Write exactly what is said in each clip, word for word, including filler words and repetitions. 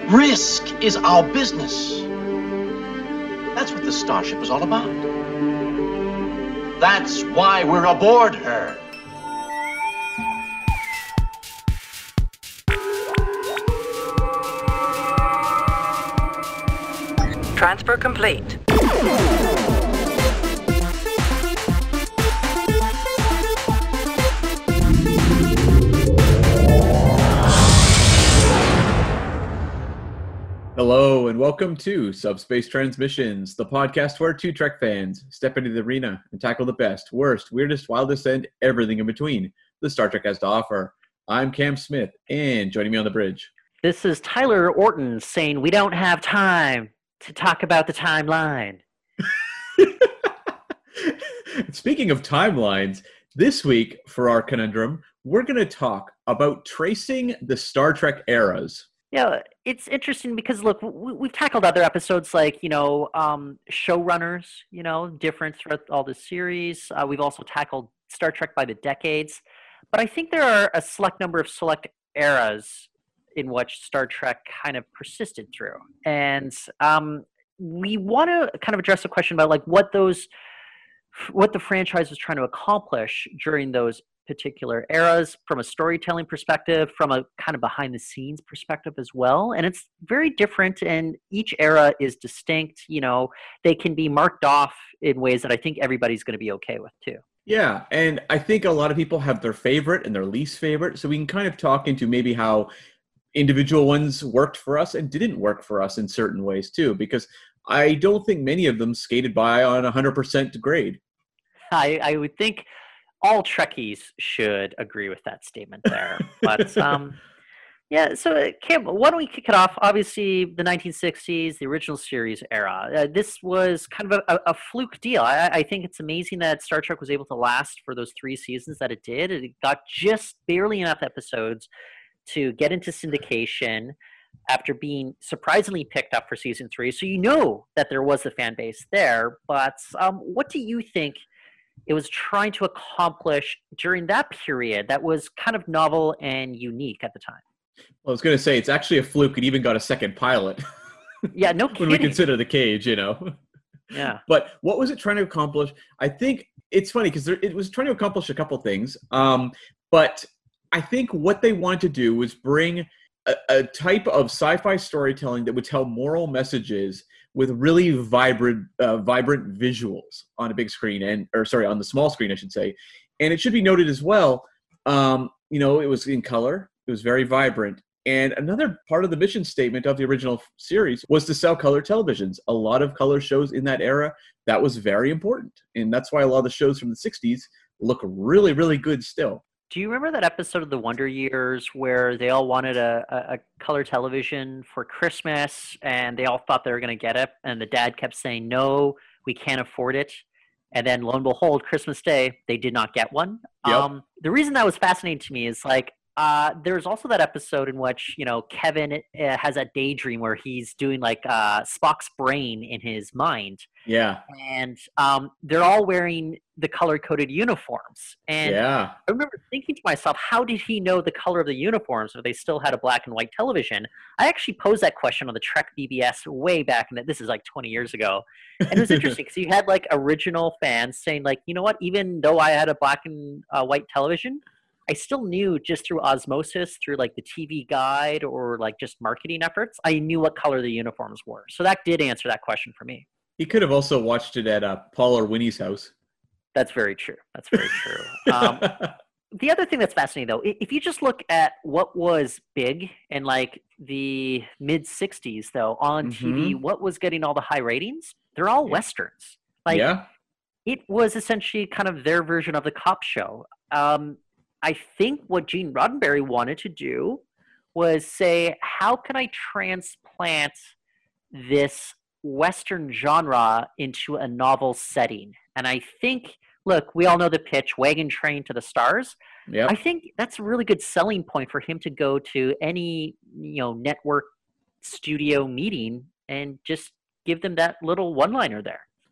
Risk is our business. That's what the Starship is all about. That's why we're aboard her. Transfer complete. Hello and welcome to Subspace Transmissions, the podcast where two Trek fans step into the arena and tackle the best, worst, weirdest, wildest, and everything in between the Star Trek has to offer. I'm Cam Smith, and joining me on the bridge, this is Tyler Orton saying we don't have time to talk about the timeline. Speaking of timelines, this week for our conundrum, we're going to talk about tracing the Star Trek eras. Yeah, it's interesting because, look, we, we've tackled other episodes like, you know, um, showrunners, you know, different throughout all the series. Uh, we've also tackled Star Trek by the decades. But I think there are a select number of select eras in which Star Trek kind of persisted through. And um, we want to kind of address the question about, like, what those, what the franchise was trying to accomplish during those particular eras from a storytelling perspective, from a kind of behind the scenes perspective as well. And it's very different, and each era is distinct. You know, they can be marked off in ways that I think everybody's going to be okay with too. Yeah, and I think a lot of people have their favorite and their least favorite, so we can kind of talk into maybe how individual ones worked for us and didn't work for us in certain ways too, because I don't think many of them skated by on a one hundred percent grade. I, I would think all Trekkies should agree with that statement there. But um, yeah, so Cam, why don't we kick it off? Obviously, the nineteen sixties, the original series era. Uh, this was kind of a, a fluke deal. I, I think it's amazing that Star Trek was able to last for those three seasons that it did. It got just barely enough episodes to get into syndication after being surprisingly picked up for season three. So you know that there was a fan base there. But um, what do you think it was trying to accomplish during that period that was kind of novel and unique at the time? Well, I was going to say, it's actually a fluke. It even got a second pilot. Yeah, no kidding. When we consider The Cage, you know. Yeah. But what was it trying to accomplish? I think it's funny because it was trying to accomplish a couple things. Um, but I think what they wanted to do was bring a, a type of sci-fi storytelling that would tell moral messages with really vibrant, uh, vibrant visuals on a big screen, and or sorry, on the small screen, I should say. And it should be noted as well, um, you know, it was in color. It was very vibrant. And another part of the mission statement of the original series was to sell color televisions. A lot of color shows in that era, that was very important. And that's why a lot of the shows from the sixties look really, really good still. Do you remember that episode of The Wonder Years where they all wanted a, a, a color television for Christmas and they all thought they were going to get it, and the dad kept saying, no, we can't afford it. And then lo and behold, Christmas Day, they did not get one. Yep. Um, the reason that was fascinating to me is, like, uh, there's also that episode in which, you know, Kevin uh, has that daydream where he's doing like uh, Spock's brain in his mind. Yeah. And um, they're all wearing the color-coded uniforms. And yeah. I remember thinking to myself, how did he know the color of the uniforms if they still had a black and white television? I actually posed that question on the Trek B B S way back in the, this is like twenty years ago. And it was interesting because you had like original fans saying, like, you know what, even though I had a black and uh, white television, I still knew just through osmosis, through like the T V guide or like just marketing efforts, I knew what color the uniforms were. So that did answer that question for me. He could have also watched it at uh, Paul or Winnie's house. That's very true. That's very true. Um, the other thing that's fascinating, though, if you just look at what was big in like the mid sixties, though, on mm-hmm. T V, what was getting all the high ratings? They're all yeah. Westerns. Like, yeah. It was essentially kind of their version of the cop show. Um, I think what Gene Roddenberry wanted to do was say, how can I transplant this Western genre into a novel setting? And I think, look, we all know the pitch, Wagon Train to the Stars. Yep. I think that's a really good selling point for him to go to any, you know, network studio meeting and just give them that little one-liner there.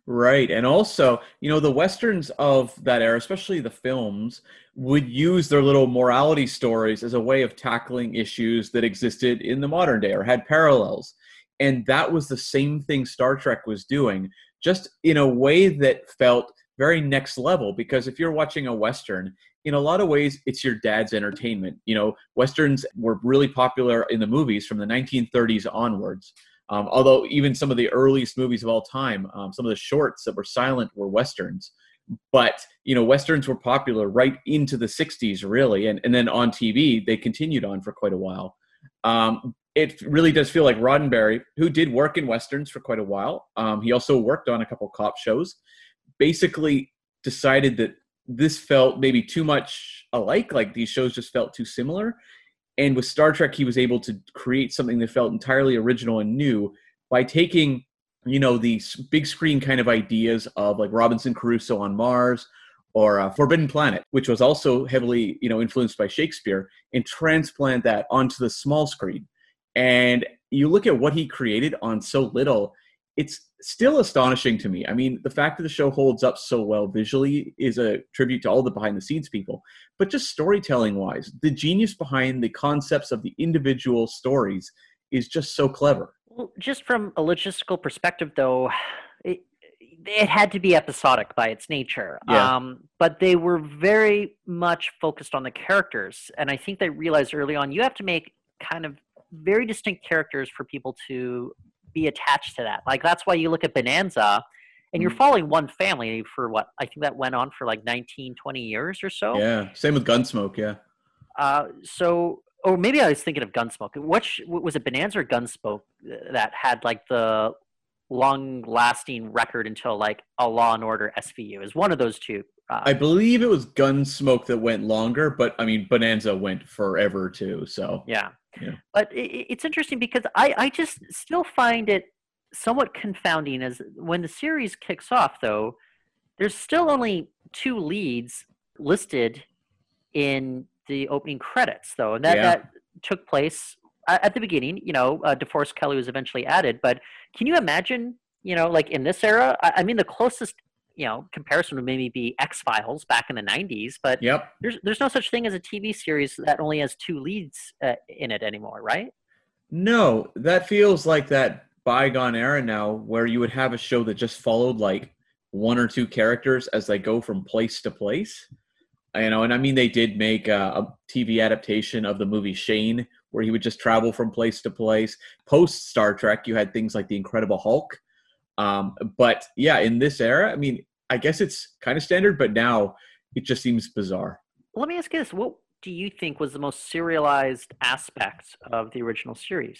Right. And also, you know, the Westerns of that era, especially the films, would use their little morality stories as a way of tackling issues that existed in the modern day or had parallels. And that was the same thing Star Trek was doing, just in a way that felt very next level. Because if you're watching a Western, in a lot of ways, it's your dad's entertainment. You know, Westerns were really popular in the movies from the nineteen thirties onwards. Um, although even some of the earliest movies of all time, um, some of the shorts that were silent were Westerns. But, you know, Westerns were popular right into the sixties, really. And, and then on T V, they continued on for quite a while. Um, it really does feel like Roddenberry, who did work in Westerns for quite a while, um, he also worked on a couple cop shows, basically decided that this felt maybe too much alike, like these shows just felt too similar. And with Star Trek, he was able to create something that felt entirely original and new by taking, you know, these big screen kind of ideas of like Robinson Crusoe on Mars or uh, Forbidden Planet, which was also heavily, you know, influenced by Shakespeare, and transplant that onto the small screen. And you look at what he created on so little, it's still astonishing to me. I mean, the fact that the show holds up so well visually is a tribute to all the behind the scenes people, but just storytelling wise, the genius behind the concepts of the individual stories is just so clever. Well, just from a logistical perspective, though, it, it had to be episodic by its nature. Yeah. Um, but they were very much focused on the characters. And I think they realized early on, you have to make kind of very distinct characters for people to be attached to that. Like, that's why you look at Bonanza and you're following one family for what I think that went on for like nineteen, twenty years or so. Yeah. Same with Gunsmoke. Yeah. Uh, so, or maybe I was thinking of Gunsmoke. Which was it, Bonanza or Gunsmoke that had like the long lasting record until like a Law and Order S V U? Is one of those two. Uh, I believe it was Gunsmoke that went longer, but I mean, Bonanza went forever too. So yeah. Yeah. But it, it's interesting because I, I just still find it somewhat confounding as when the series kicks off, though, there's still only two leads listed in the opening credits, though. And that, Yeah. that took place at the beginning. You know, uh, DeForest Kelley was eventually added. But can you imagine, you know, like in this era, I, I mean, the closest, you know, comparison would maybe be X-Files back in the nineties, but Yep. there's there's no such thing as a T V series that only has two leads uh, in it anymore, right? No, that feels like that bygone era now where you would have a show that just followed like one or two characters as they go from place to place. You know, and I mean, they did make a, a T V adaptation of the movie Shane, where he would just travel from place to place. Post Star Trek, you had things like The Incredible Hulk. Um, but yeah, in this era, I mean, I guess it's kind of standard, but now it just seems bizarre. Let me ask you this. What do you think was the most serialized aspect of the original series?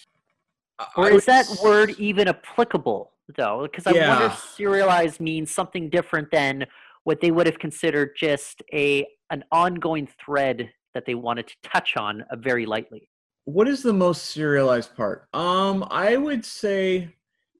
Or I is would that s- word even applicable, though? Because I wonder Yeah. if serialized means something different than what they would have considered just a an ongoing thread that they wanted to touch on uh, very lightly. What is the most serialized part? Um, I would say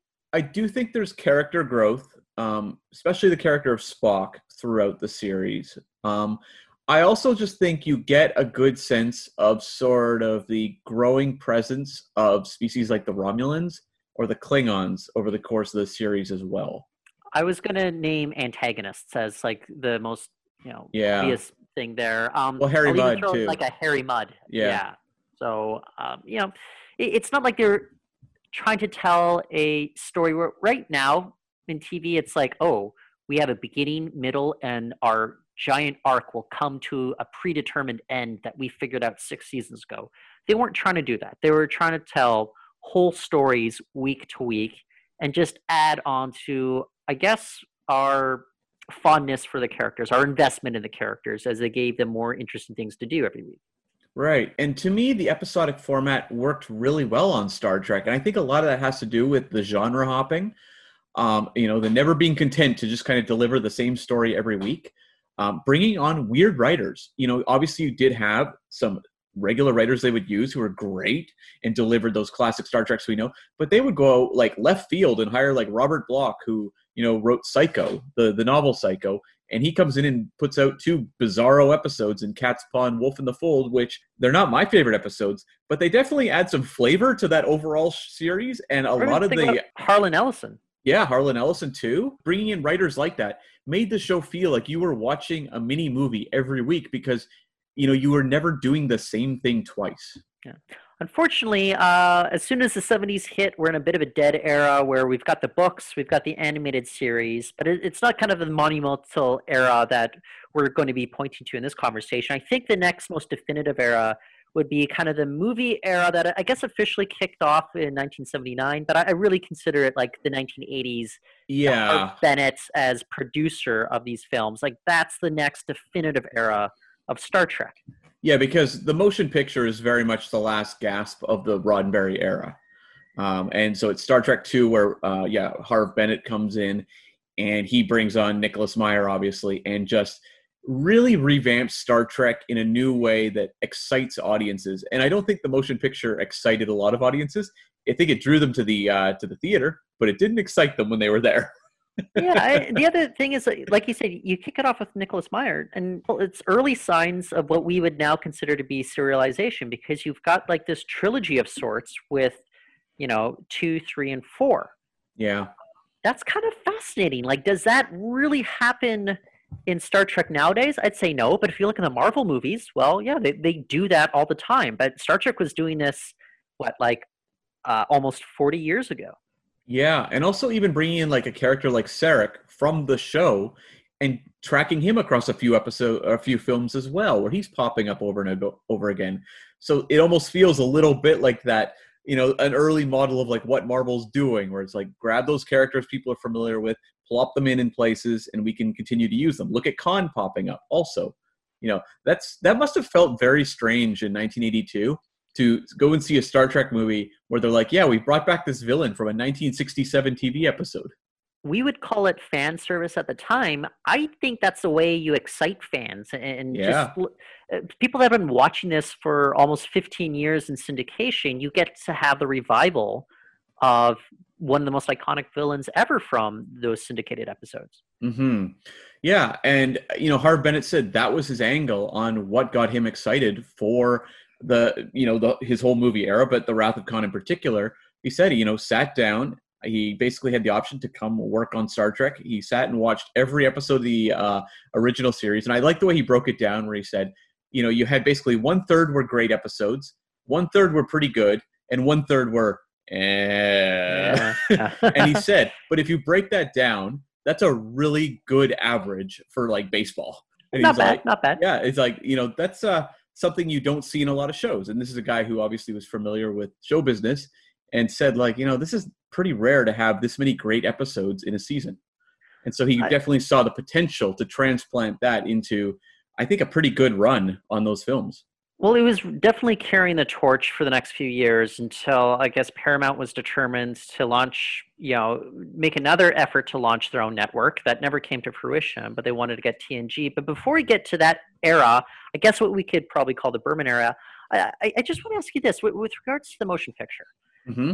I do think there's character growth, um, especially the character of Spock throughout the series. Um, I also just think you get a good sense of sort of the growing presence of species like the Romulans or the Klingons over the course of the series as well. I was going to name antagonists as like the most, you know, Yeah. obvious thing there. Um, Well, Harry I'll even Mudd, throw in, too. like a Harry Mudd. Yeah. So, um, you know, it, it's not like they're trying to tell a story where right now in T V, it's like, oh, we have a beginning, middle, and our giant arc will come to a predetermined end that we figured out six seasons ago. They weren't trying to do that. They were trying to tell whole stories week to week and just add on to, I guess, our fondness for the characters, our investment in the characters as they gave them more interesting things to do every week. Right. And to me, the episodic format worked really well on Star Trek. And I think a lot of that has to do with the genre hopping. Um, you know, the never being content to just kind of deliver the same story every week. Um, bringing on weird writers. You know, obviously you did have some regular writers they would use who were great and delivered those classic Star Treks we know, but they would go like left field and hire like Robert Bloch, who, you know, wrote Psycho, the, the novel Psycho, and he comes in and puts out two bizarro episodes in Cat's Paw and Wolf in the Fold, which they're not my favorite episodes, but they definitely add some flavor to that overall series. And a Or lot of think the about Harlan Ellison. Yeah, Harlan Ellison too. Bringing in writers like that made the show feel like you were watching a mini movie every week because, you know, you were never doing the same thing twice. Yeah. Unfortunately, uh, as soon as the seventies hit, we're in a bit of a dead era where we've got the books, we've got the animated series, but it, it's not kind of the monumental era that we're going to be pointing to in this conversation. I think the next most definitive era would be kind of the movie era that I guess officially kicked off in nineteen seventy-nine, but I, I really consider it like the nineteen eighties. Yeah. Harv Bennett as producer of these films. Like that's the next definitive era of Star Trek. Yeah, because the motion picture is very much the last gasp of the Roddenberry era. Um, and so it's Star Trek two where, uh, yeah, Harv Bennett comes in and he brings on Nicholas Meyer, obviously, and just really revamps Star Trek in a new way that excites audiences. And I don't think the motion picture excited a lot of audiences. I think it drew them to the uh, to the theater, but it didn't excite them when they were there. yeah, I, the other thing is, like you said, you kick it off with Nicholas Meyer, and it's early signs of what we would now consider to be serialization, because you've got like this trilogy of sorts with, you know, two, three, and four. Yeah. That's kind of fascinating. Like, does that really happen in Star Trek nowadays? I'd say no, but if you look at the Marvel movies, well, yeah, they, they do that all the time. But Star Trek was doing this, what, like uh, almost forty years ago. Yeah, and also even bringing in like a character like Sarek from the show and tracking him across a few episodes, a few films as well, where he's popping up over and over again. So it almost feels a little bit like that, you know, an early model of like what Marvel's doing, where it's like grab those characters people are familiar with, plop them in in places, and we can continue to use them. Look at Khan popping up also. You know, that's that must have felt very strange in nineteen eighty-two. To go and see a Star Trek movie where they're like, yeah, we brought back this villain from a nineteen sixty-seven T V episode. We would call it fan service at the time. I think that's the way you excite fans. And yeah. just people that have been watching this for almost fifteen years in syndication, you get to have the revival of one of the most iconic villains ever from those syndicated episodes. Mm-hmm. Yeah, and, you know, Harv Bennett said that was his angle on what got him excited for the, you know, the, his whole movie era, but the Wrath of Khan in particular. He said, he, you know, sat down, he basically had the option to come work on Star Trek. He sat and watched every episode of the uh, original series. And I like the way he broke it down where he said, you know, you had basically one third were great episodes, one third were pretty good, and one third were eh. Yeah. And he said, but if you break that down, that's a really good average for like baseball. And not he's bad, like, not bad. Yeah, it's like, you know, that's uh something you don't see in a lot of shows. And this is a guy who obviously was familiar with show business and said, like, you know, this is pretty rare to have this many great episodes in a season. And so he I, definitely saw the potential to transplant that into, I think, a pretty good run on those films. Well, he was definitely carrying the torch for the next few years until, I guess, Paramount was determined to launch, you know, make another effort to launch their own network. That never came to fruition, but they wanted to get T N G. But before we get to that era, I guess what we could probably call the Berman era, I, I just want to ask you this. With, with regards to the motion picture, mm-hmm.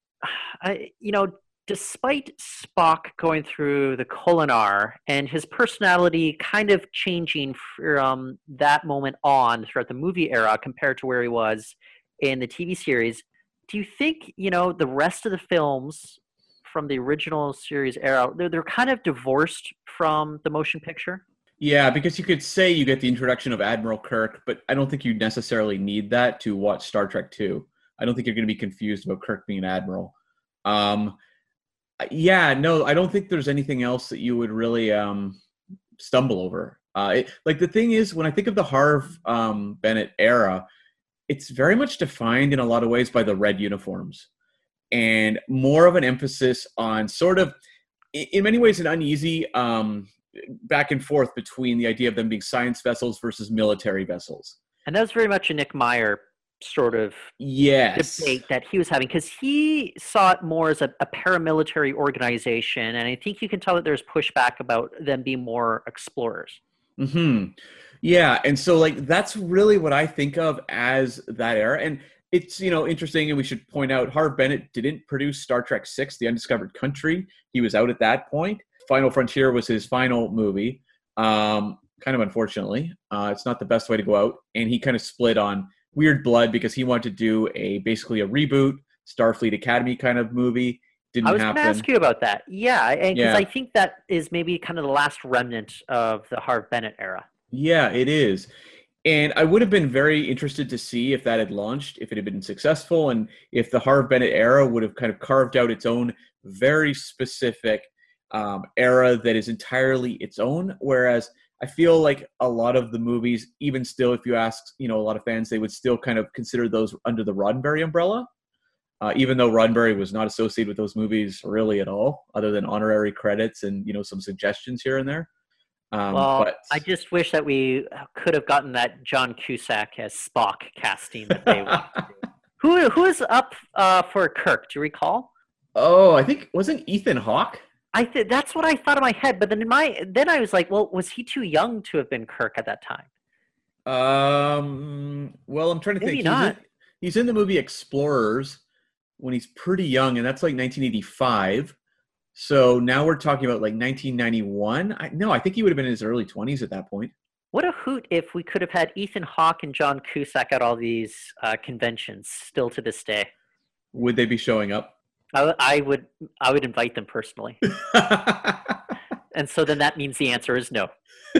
I, you know, despite Spock going through the Kolinahr and his personality kind of changing from that moment on throughout the movie era compared to where he was in the T V series, do you think, you know, the rest of the films from the original series era, they're, they're kind of divorced from the motion picture? Yeah, because you could say you get the introduction of Admiral Kirk, but I don't think you necessarily need that to watch Star Trek two. I don't think you're going to be confused about Kirk being an admiral. Um, Yeah, no, I don't think there's anything else that you would really um, stumble over. Uh, it, like the thing is, when I think of the Harv um, Bennett era, it's very much defined in a lot of ways by the red uniforms and more of an emphasis on sort of, in many ways, an uneasy um, back and forth between the idea of them being science vessels versus military vessels. And that was very much a Nick Meyer sort of yes. debate that he was having, because he saw it more as a, a paramilitary organization, and I think you can tell that there's pushback about them being more explorers. Mm-hmm. Yeah, and so like that's really what I think of as that era, and it's, you know, interesting, and we should point out Harv Bennett didn't produce Star Trek six, The Undiscovered Country. He was out at that point. Final Frontier was his final movie, um, kind of unfortunately. Uh, it's not the best way to go out, and he kind of split on Weird Blood because he wanted to do a basically a reboot Starfleet Academy kind of movie, didn't I was happen. going to ask you about that. Yeah, and because Yeah. I think that is maybe kind of the last remnant of the Harv Bennett era. Yeah, it is. And I would have been very interested to see if that had launched, if it had been successful, and if the Harv Bennett era would have kind of carved out its own very specific um, era that is entirely its own. Whereas I feel like a lot of the movies, even still, if you ask, you know, a lot of fans, they would still kind of consider those under the Roddenberry umbrella, uh, even though Roddenberry was not associated with those movies really at all, other than honorary credits and, you know, some suggestions here and there. Um, Well, but I just wish that we could have gotten that John Cusack as Spock casting that they wanted to do. Who who is up uh, for Kirk? Do you recall? oh, I think wasn't Ethan Hawke? I th- that's what I thought in my head, but then in my then I was like, well, was he too young to have been Kirk at that time? Um, well, I'm trying to Maybe think. not. He's in, he's in the movie Explorers when he's pretty young, and that's like nineteen eighty-five. So now we're talking about like nineteen ninety-one. I, no, I think he would have been in his early twenties at that point. What a hoot if we could have had Ethan Hawke and John Cusack at all these uh, conventions still to this day. Would they be showing up? I, w- I would I would invite them personally. And so then that means the answer is no.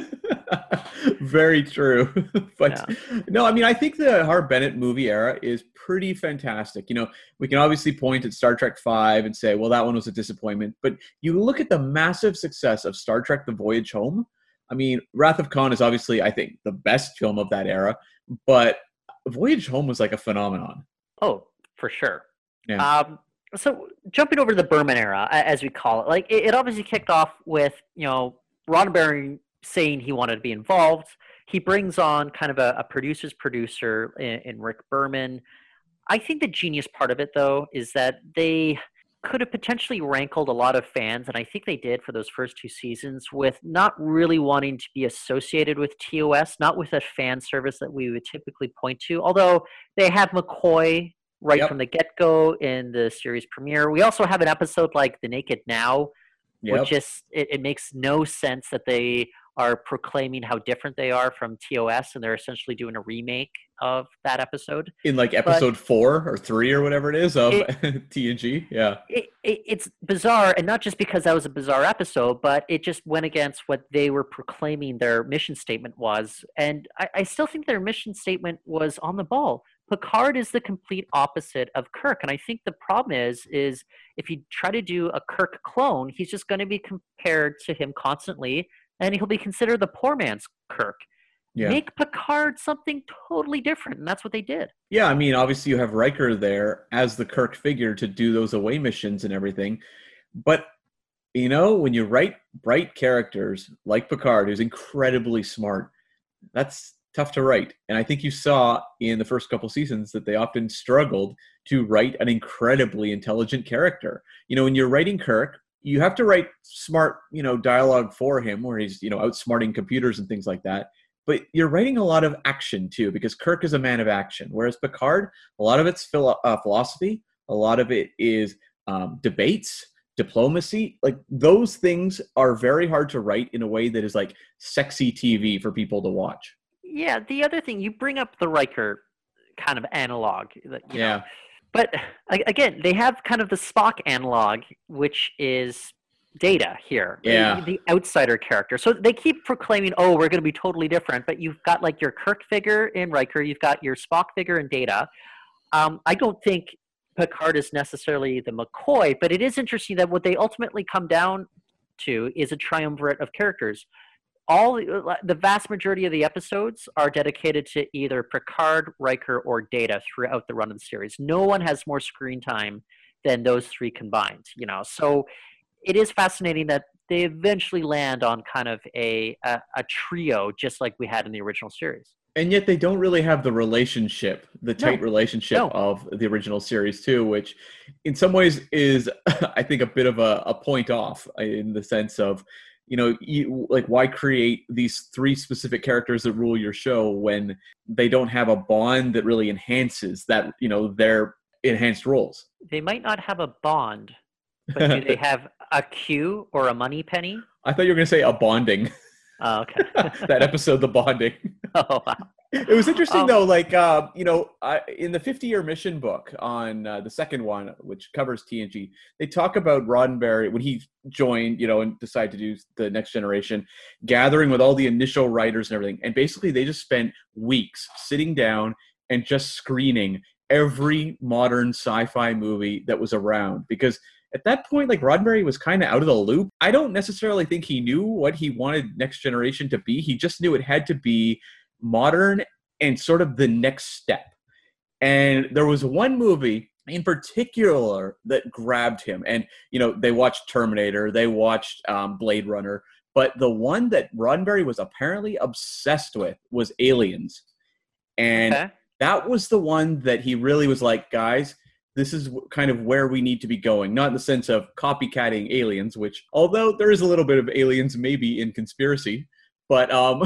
Very true. But Yeah. no, I mean, I think the Harv Bennett movie era is pretty fantastic. You know, we can obviously point at Star Trek five and say, well, that one was a disappointment. But you look at the massive success of Star Trek The Voyage Home. I mean, Wrath of Khan is obviously, I think, the best film of that era. But Voyage Home was like a phenomenon. Oh, for sure. Yeah. Um, so jumping over to the Berman era, a- as we call it, like it, it obviously kicked off with, you know, Roddenberry saying he wanted to be involved. He brings on kind of a, a producer's producer in, in Rick Berman. I think the genius part of it, though, is that they could have potentially rankled a lot of fans, and I think they did for those first two seasons, with not really wanting to be associated with T O S, not with a fan service that we would typically point to, although they have McCoy right Yep. from the get-go in the series premiere. We also have an episode like The Naked Now, Yep. which just, it, it makes no sense that they are proclaiming how different they are from T O S, and they're essentially doing a remake of that episode. In like episode four or three or whatever it is of T N G. Yeah. It, it, it's bizarre, and not just because that was a bizarre episode, but it just went against what they were proclaiming their mission statement was. And I, I still think their mission statement was on the ball. Picard is the complete opposite of Kirk, and I think the problem is, is if you try to do a Kirk clone, he's just going to be compared to him constantly, and he'll be considered the poor man's Kirk. Yeah. Make Picard something totally different, and that's what they did. Yeah, I mean, obviously you have Riker there as the Kirk figure to do those away missions and everything. But, you know, when you write bright characters like Picard, who's incredibly smart, that's tough to write. And I think you saw in the first couple seasons that they often struggled to write an incredibly intelligent character. You know, when you're writing Kirk, you have to write smart, you know, dialogue for him where he's, you know, outsmarting computers and things like that. But you're writing a lot of action too, because Kirk is a man of action. Whereas Picard, a lot of it's philo- uh, philosophy, a lot of it is um, debates, diplomacy. Like those things are very hard to write in a way that is like sexy T V for people to watch. Yeah, the other thing, you bring up the Riker kind of analog. that, You Yeah. know, but a- again, they have kind of the Spock analog, which is Data here, Yeah. the, the outsider character. So they keep proclaiming, oh, we're going to be totally different. But you've got like your Kirk figure in Riker, you've got your Spock figure in Data. Um, I don't think Picard is necessarily the McCoy, but it is interesting that what they ultimately come down to is a triumvirate of characters. All the vast majority of the episodes are dedicated to either Picard, Riker, or Data throughout the run of the series. No one has more screen time than those three combined. You know, so it is fascinating that they eventually land on kind of a a, a trio, just like we had in the original series. And yet they don't really have the relationship, the tight No. relationship No. of the original series too, which in some ways is, I think, a bit of a, a point off in the sense of, you know, you, like why create these three specific characters that rule your show when they don't have a bond that really enhances that, you know, their enhanced roles. They might not have a bond, but do they have a Q or a money penny? I thought you were going to say a bonding. Oh, okay. That episode, The Bonding. Oh, wow. It was interesting Um, though, like uh, you know, uh, in the fifty-year mission book on uh, the second one, which covers T N G, they talk about Roddenberry when he joined, you know, and decided to do the Next Generation, gathering with all the initial writers and everything, and basically they just spent weeks sitting down and just screening every modern sci-fi movie that was around, because at that point, like, Roddenberry was kind of out of the loop. I don't necessarily think he knew what he wanted Next Generation to be. He just knew it had to be modern and sort of the next step. And there was one movie in particular that grabbed him. And, you know, they watched Terminator, they watched um, Blade Runner, but the one that Roddenberry was apparently obsessed with was Aliens. And okay. that was the one that he really was like, guys, this is kind of where we need to be going. Not in the sense of copycatting Aliens, which, although there is a little bit of Aliens maybe in Conspiracy, but um,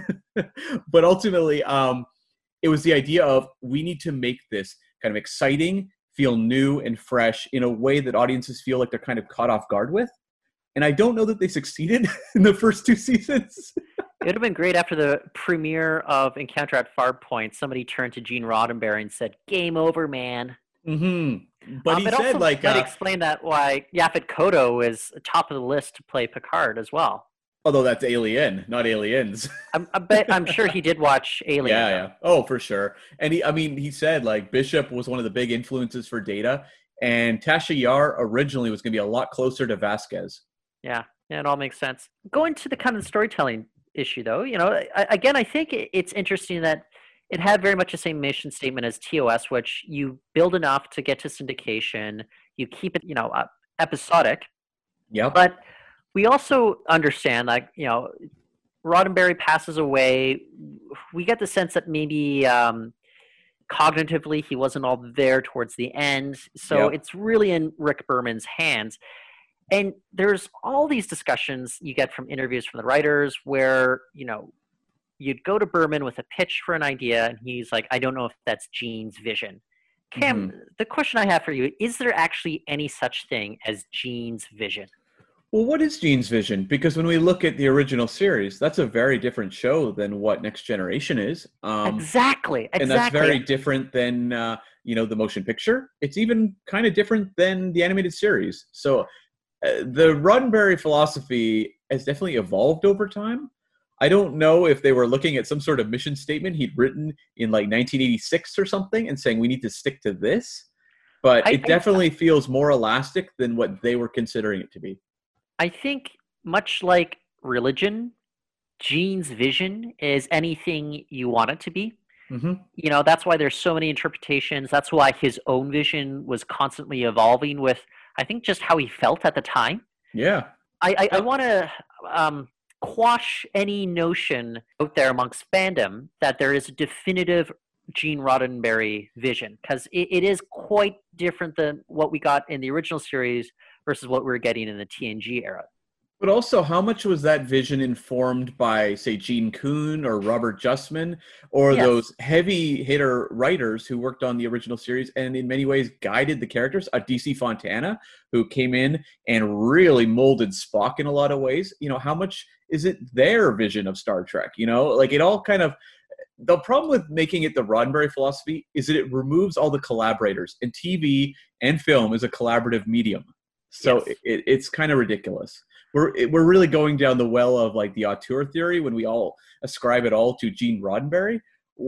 but ultimately, um, it was the idea of we need to make this kind of exciting, feel new and fresh in a way that audiences feel like they're kind of caught off guard with. And I don't know that they succeeded in the first two seasons. It would have been great after the premiere of Encounter at Farpoint, somebody turned to Gene Roddenberry and said, "Game over, man." Mm-hmm. But um, he it said, also like, might uh, explain that why Yaphet Kotto is top of the list to play Picard as well. although that's Alien, not Aliens. I'm, I bet, I'm sure he did watch Alien. Yeah, though. yeah. Oh, for sure. And he, I mean, he said like Bishop was one of the big influences for Data, and Tasha Yar originally was going to be a lot closer to Vasquez. Yeah, yeah, it all makes sense. Going to the kind of storytelling issue, though, you know, I, again, I think it's interesting that it had very much the same mission statement as T O S, which you build enough to get to syndication, you keep it, you know, uh, episodic. Yep. But we also understand, like, you know, Roddenberry passes away. We get the sense that maybe um, cognitively he wasn't all there towards the end. So Yep. it's really in Rick Berman's hands. And there's all these discussions you get from interviews from the writers where, you know, you'd go to Berman with a pitch for an idea, and he's like, I don't know if that's Gene's vision. Cam, Mhm. the question I have for you, is there actually any such thing as Gene's vision? Well, what is Gene's vision? Because when we look at the original series, that's a very different show than what Next Generation is. Um, exactly, exactly. And that's very different than, uh, you know, the motion picture. It's even kind of different than the animated series. So uh, the Roddenberry philosophy has definitely evolved over time. I don't know if they were looking at some sort of mission statement he'd written in like nineteen eighty-six or something and saying we need to stick to this. But I- it I- definitely feels more elastic than what they were considering it to be. I think much like religion, Gene's vision is anything you want it to be. Mm-hmm. You know, that's why there's so many interpretations. That's why his own vision was constantly evolving with, I think, just how he felt at the time. Yeah. I, I, I want to um, quash any notion out there amongst fandom that there is a definitive Gene Roddenberry vision, because it, it is quite different than what we got in the original series versus what we were getting in the T N G era. But also, how much was that vision informed by, say, Gene Kuhn or Robert Justman, or Yes. those heavy hitter writers who worked on the original series and in many ways guided the characters? Uh, D C Fontana, who came in and really molded Spock in a lot of ways. You know, how much is it their vision of Star Trek? You know, like it all kind of. The problem with making it the Roddenberry philosophy is that it removes all the collaborators, and T V and film is a collaborative medium. So Yes. it, it's kind of ridiculous. We're it, we're really going down the well of like the auteur theory when we all ascribe it all to Gene Roddenberry,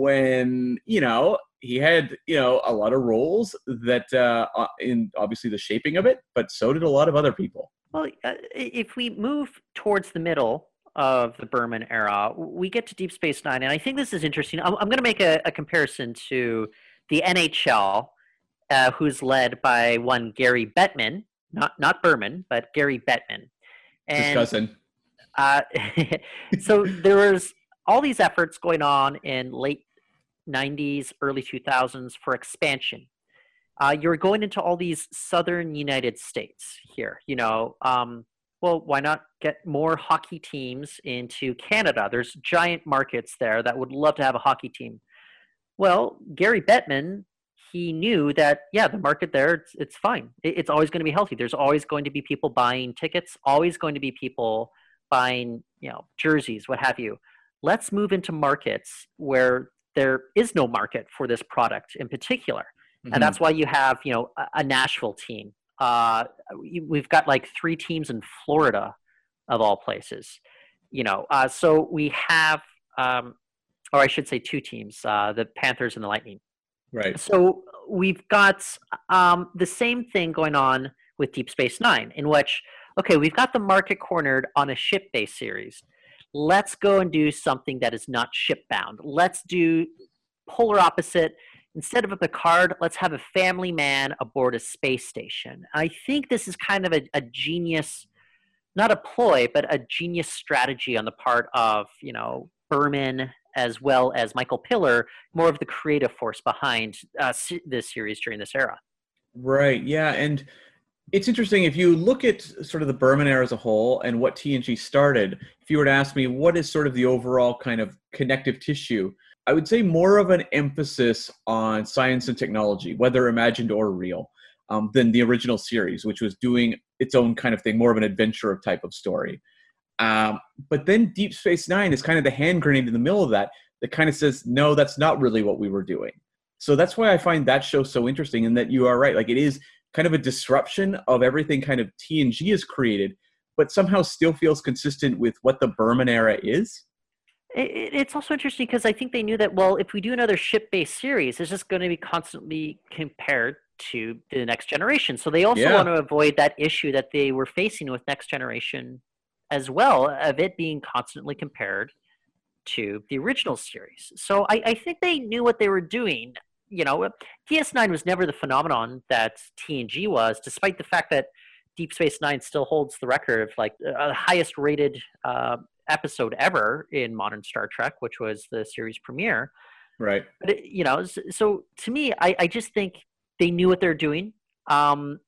when, you know, he had, you know, a lot of roles that uh, in obviously the shaping of it, but so did a lot of other people. Well, uh, if we move towards the middle of the Berman era, we get to Deep Space Nine, and I think this is interesting. I'm, I'm going to make a, a comparison to the N H L, uh, who's led by one Gary Bettman, not not Berman, but Gary Bettman. His And, cousin. Uh, so there was all these efforts going on in late nineties, early two thousands for expansion. Uh, you're going into all these southern United States here, you know. Um, well, why not get more hockey teams into Canada? There's giant markets there that would love to have a hockey team. Well, Gary Bettman, he knew that, yeah, the market there, it's, it's fine. It, it's always going to be healthy. There's always going to be people buying tickets, always going to be people buying, you know, jerseys, what have you. Let's move into markets where there is no market for this product in particular. Mhm. And that's why you have, you know, a, a Nashville team. Uh, we- we've got like three teams in Florida, of all places. You know, uh, so we have, um, or I should say, two teams: uh, the Panthers and the Lightning. Right. So we've got um, the same thing going on with Deep Space Nine, in which, okay, we've got the market cornered on a ship-based series. Let's go and do something that is not ship-bound. Let's do polar opposite. Instead of a Picard, let's have a family man aboard a space station. I think this is kind of a, a genius, not a ploy, but a genius strategy on the part of, you know, Berman as well as Michael Piller, more of the creative force behind uh, se- this series during this era. Right. Yeah. And it's interesting, if you look at sort of the Berman era as a whole and what T N G started, if you were to ask me what is sort of the overall kind of connective tissue, I would say more of an emphasis on science and technology, whether imagined or real, um, than the original series, which was doing its own kind of thing, more of an adventure type of story. Um, but then Deep Space Nine is kind of the hand grenade in the middle of that, that kind of says, no, that's not really what we were doing. So that's why I find that show so interesting, and that you are right. Like, it is kind of a disruption of everything kind of T N G has created, but somehow still feels consistent with what the Berman era is. It, it's also interesting because I think they knew that, well, if we do another ship-based series, it's just going to be constantly compared to the Next Generation. So they also Yeah. want to avoid that issue that they were facing with Next Generation as well, of it being constantly compared to the original series. So I, I think they knew what they were doing. You know, D S nine was never the phenomenon that T N G was, despite the fact that Deep Space Nine still holds the record of like the highest rated uh, episode ever in modern Star Trek, which was the series premiere. Right. But it, you know, so, so to me, I, I just think they knew what they're doing. Um,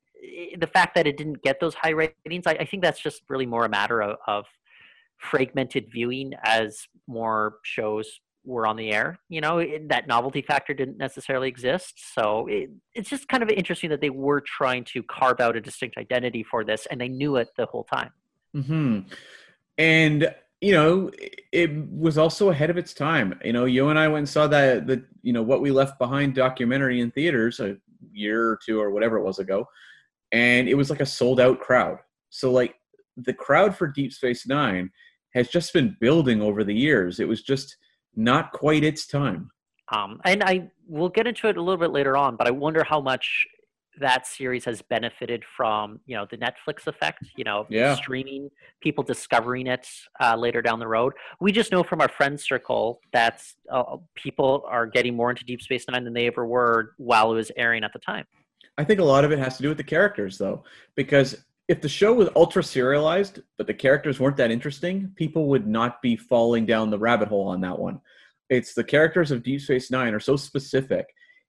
the fact that it didn't get those high ratings, I, I think that's just really more a matter of, of fragmented viewing as more shows were on the air. You know, it, that novelty factor didn't necessarily exist. So it, it's just kind of interesting that they were trying to carve out a distinct identity for this, and they knew it the whole time. Mm-hmm. And, you know, it was also ahead of its time. You know, you and I went and saw that, the, you know, What We Left Behind documentary in theaters a year or two or whatever it was ago. And it was like a sold out crowd. So like the crowd for Deep Space Nine has just been building over the years. It was just not quite its time. Um, and I will get into it a little bit later on, but I wonder how much that series has benefited from, you know, the Netflix effect, you know, Yeah. streaming, people discovering it uh, later down the road. We just know from our friend circle that uh, people are getting more into Deep Space Nine than they ever were while it was airing at the time. I think a lot of it has to do with the characters, though, because if the show was ultra serialized, but the characters weren't that interesting, people would not be falling down the rabbit hole on that one. It's the characters of Deep Space Nine are so specific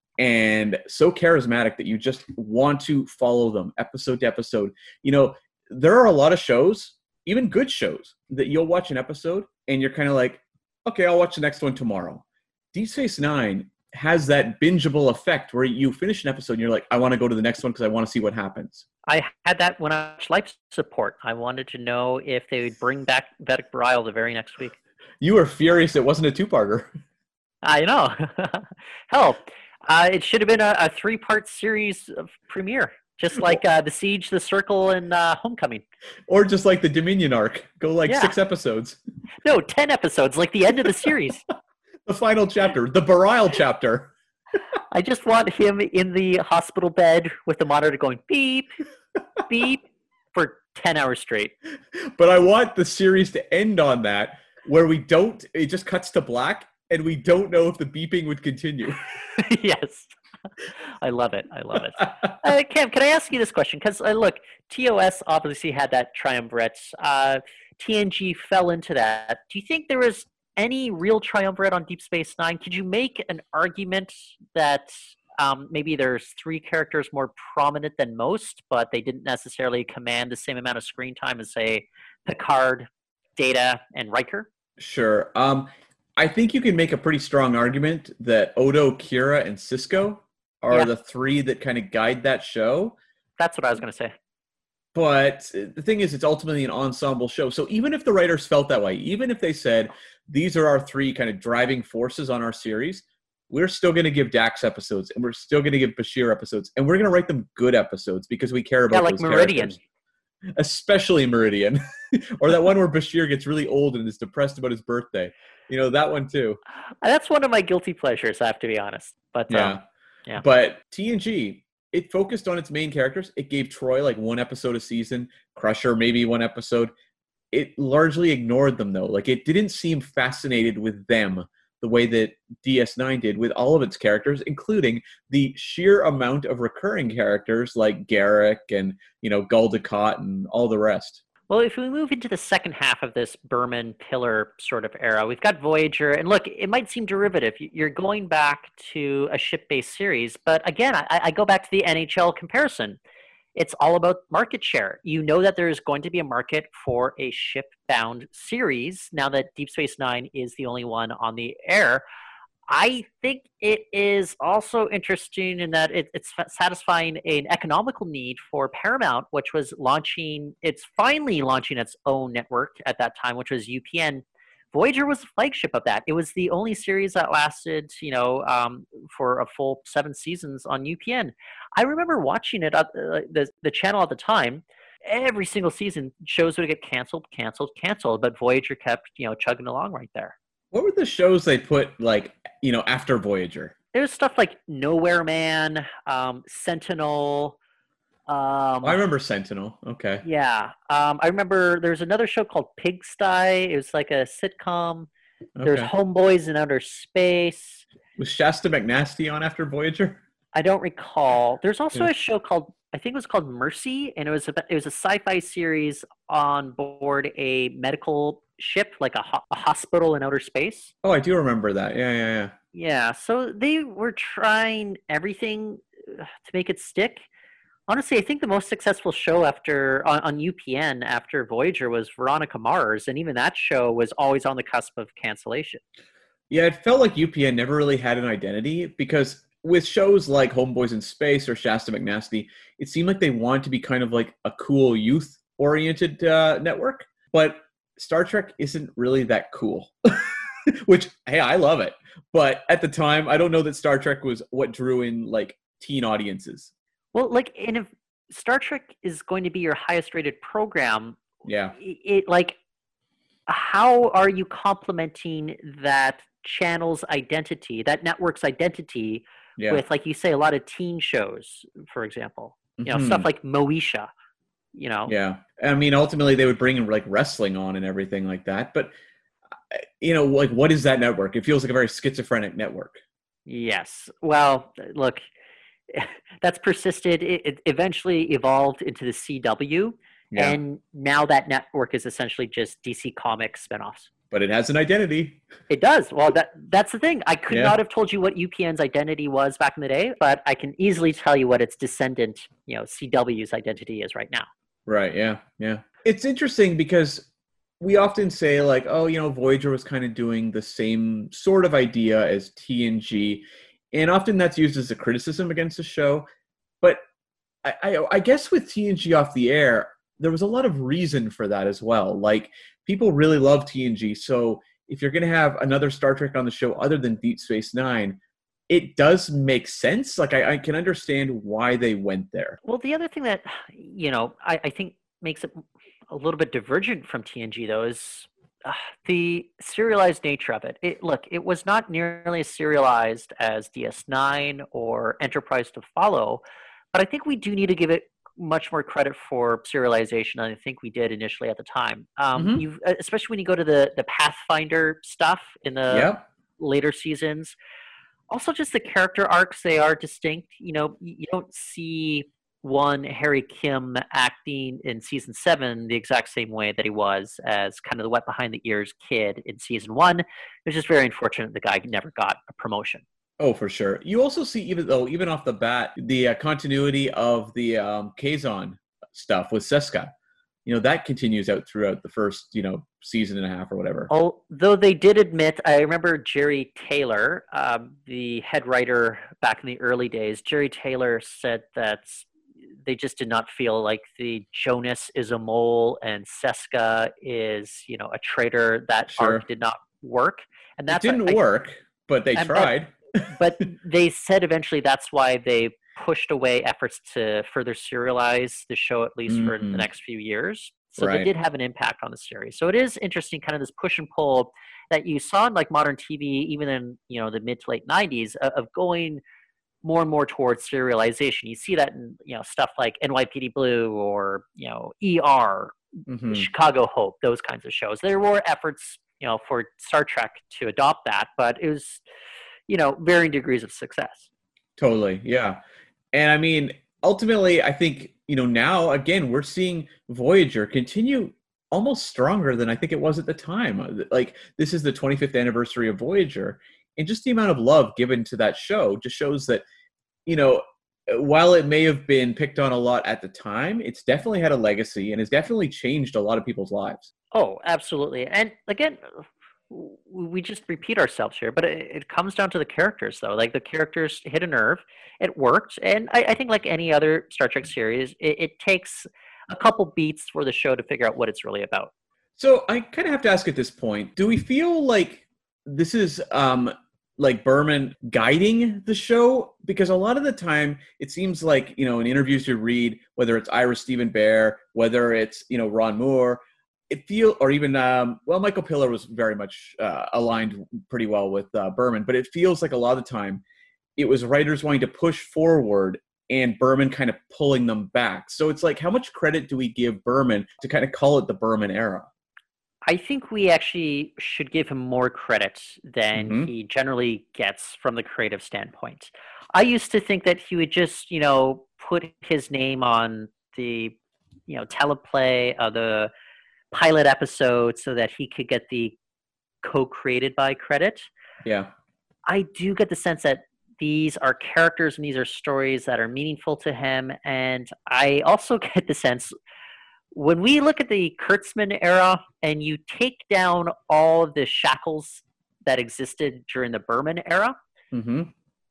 and so charismatic that you just want to follow them episode to episode. You know, there are a lot of shows, even good shows, that you'll watch an episode and you're kind of like, okay, I'll watch the next one tomorrow. Deep Space Nine has that bingeable effect where you finish an episode and you're like, I want to go to the next one because I want to see what happens. I had that when I watched Life Support. I wanted to know if they would bring back Vedic Bareil the very next week. You were furious it wasn't a two-parter. I know. Hell, uh, it should have been a, a three-part series of premiere, just like uh, The Siege, The Circle, and uh, Homecoming. Or just like the Dominion arc. Go like Yeah. six episodes. No, ten episodes, like the end of the series. The final chapter, the Bareil chapter. I just want him in the hospital bed with the monitor going beep, beep for ten hours straight. But I want the series to end on that, where we don't, it just cuts to black, and we don't know if the beeping would continue. Yes. I love it. I love it. Uh, Cam, can I ask you this question? Because uh, look, T O S obviously had that triumvirate. Uh, T N G fell into that. Do you think there was any real triumvirate on Deep Space Nine? Could you make an argument that um, maybe there's three characters more prominent than most, but they didn't necessarily command the same amount of screen time as, say, Picard, Data, and Riker? Sure. Um, I think you can make a pretty strong argument that Odo, Kira, and Cisco are Yeah. the three that kind of guide that show. That's what I was going to say. But the thing is, it's ultimately an ensemble show. So even if the writers felt that way, even if they said, these are our three kind of driving forces on our series. We're still going to give Dax episodes, and we're still going to give Bashir episodes, and we're going to write them good episodes because we care about Yeah, like those Meridian. characters. Especially Meridian. Or that one where Bashir gets really old and is depressed about his birthday. You know, that one too. That's one of my guilty pleasures, I have to be honest. But Yeah. um, yeah. But T N G, it focused on its main characters. It gave Troy like one episode a season, Crusher maybe one episode. It largely ignored them though. Like it didn't seem fascinated with them the way that D S nine did with all of its characters, including the sheer amount of recurring characters like Garrick and, you know, Gul Dukat and all the rest. Well, if we move into the second half of this Berman Pillar sort of era, we've got Voyager, and look, it might seem derivative. You're going back to a ship-based series, but again, I, I go back to the N H L comparison. It's all about market share. You know that there is going to be a market for a ship-bound series now that Deep Space Nine is the only one on the air. I think it is also interesting in that it, it's satisfying an economical need for Paramount, which was launching, it's finally launching its own network at that time, which was U P N. Voyager was the flagship of that. It was the only series that lasted, you know, um, for a full seven seasons on U P N. I remember watching it at the, the, the channel at the time. Every single season, shows would get canceled, canceled, canceled, but Voyager kept, you know, chugging along right there. What were the shows they put, like, you know, after Voyager? There's stuff like Nowhere Man, um, Sentinel. Um, I remember Sentinel. Okay. Yeah. Um, I remember there's another show called Pigsty. It was like a sitcom. There's Okay. Homeboys in Outer Space. Was Shasta McNasty on after Voyager? I don't recall. There's also Yeah. a show called, I think it was called Mercy, and it was a, it was a sci-fi series on board a medical ship, like a, ho- a hospital in outer space. Oh, I do remember that. Yeah, yeah, yeah. Yeah, so they were trying everything uh, to make it stick. Honestly, I think the most successful show after on, on U P N after Voyager was Veronica Mars, and even that show was always on the cusp of cancellation. Yeah, it felt like U P N never really had an identity because with shows like Homeboys in Space or Shasta McNasty, it seemed like they wanted to be kind of like a cool youth-oriented uh, network. But Star Trek isn't really that cool, which, hey, I love it. But at the time, I don't know that Star Trek was what drew in like teen audiences. Well, like, and if Star Trek is going to be your highest rated program, Yeah. it, it like, how are you complementing that channel's identity, that network's identity, Yeah. with, like you say, a lot of teen shows, for example? You know, Mhm. stuff like Moesha, you know? Yeah. I mean, ultimately, they would bring like wrestling on and everything like that. But, uh, you know, like, what is that network? It feels like a very schizophrenic network. Yes. Well, look, that's persisted. It, it eventually evolved into the C W, Yeah. and now that network is essentially just D C Comics spinoffs. But it has an identity. It does. Well, that that's the thing. I could Yeah. not have told you what U P N's identity was back in the day, but I can easily tell you what its descendant, you know, C W's identity is right now. Right. Yeah. Yeah. It's interesting because we often say like, oh, you know, Voyager was kind of doing the same sort of idea as T N G. And often that's used as a criticism against the show. But I, I, I guess with T N G off the air, there was a lot of reason for that as well. Like, people really love T N G. So if you're going to have another Star Trek on the show other than Deep Space Nine, it does make sense. Like, I, I can understand why they went there. Well, the other thing that, you know, I, I think makes it a little bit divergent from T N G, though, is uh, the serialized nature of it. it. Look, it was not nearly as serialized as D S nine or Enterprise to follow, but I think we do need to give it much more credit for serialization than I think we did initially at the time. Um, Mhm. you've, especially when you go to the, the Pathfinder stuff in the Yeah. later seasons. Also, just the character arcs, they are distinct. You know, you you don't see one Harry Kim acting in season seven the exact same way that he was as kind of the wet behind the ears kid in season one. It was just very unfortunate the guy never got a promotion. Oh, for sure. You also see, even though, even off the bat, the uh, continuity of the um, Kazon stuff with Seska. You know, that continues out throughout the first, you know, season and a half or whatever. Although they did admit, I remember Jerry Taylor, um, the head writer back in the early days, Jerry Taylor said that they just did not feel like the Jonas is a mole and Seska is, you know, a traitor. That Sure. arc did not work. And It that's didn't I, work, but they and- tried. but they said eventually that's why they pushed away efforts to further serialize the show, at least for the Mm. next few years. So they Right. did have an impact on the series. So it is interesting, kind of this push and pull that you saw in like modern T V, even in you know the mid to late nineties, of, of going more and more towards serialization. You see that in you know stuff like N Y P D Blue or you know E R, Mhm. Chicago Hope, those kinds of shows. There were efforts you know for Star Trek to adopt that, but it was you know varying degrees of success. Totally. Yeah. And I mean, ultimately, I think, you know, now, again, we're seeing Voyager continue almost stronger than I think it was at the time. Like, this is the twenty-fifth anniversary of Voyager. And just the amount of love given to that show just shows that, you know, while it may have been picked on a lot at the time, it's definitely had a legacy and has definitely changed a lot of people's lives. Oh, absolutely. And again, w- we just repeat ourselves here, but it, it comes down to the characters, though. Like the characters hit a nerve, it worked, and I, I think like any other Star Trek series, it, it takes a couple beats for the show to figure out what it's really about. So I kind of have to ask at this point, do we feel like this is um, like Berman guiding the show? Because a lot of the time it seems like, you know, in interviews you read, whether it's Ira Stephen Bear, whether it's, you know, Ron Moore, it feel, or even, um, well, Michael Piller was very much uh, aligned pretty well with uh, Berman, but it feels like a lot of the time it was writers wanting to push forward and Berman kind of pulling them back. So it's like, how much credit do we give Berman to kind of call it the Berman era? I think we actually should give him more credit than Mhm. he generally gets from the creative standpoint. I used to think that he would just, you know, put his name on the, you know, teleplay of the pilot episode so that he could get the co-created by credit. Yeah. I do get the sense that these are characters and these are stories that are meaningful to him. And I also get the sense when we look at the Kurtzman era and you take down all of the shackles that existed during the Berman era, Mm-hmm.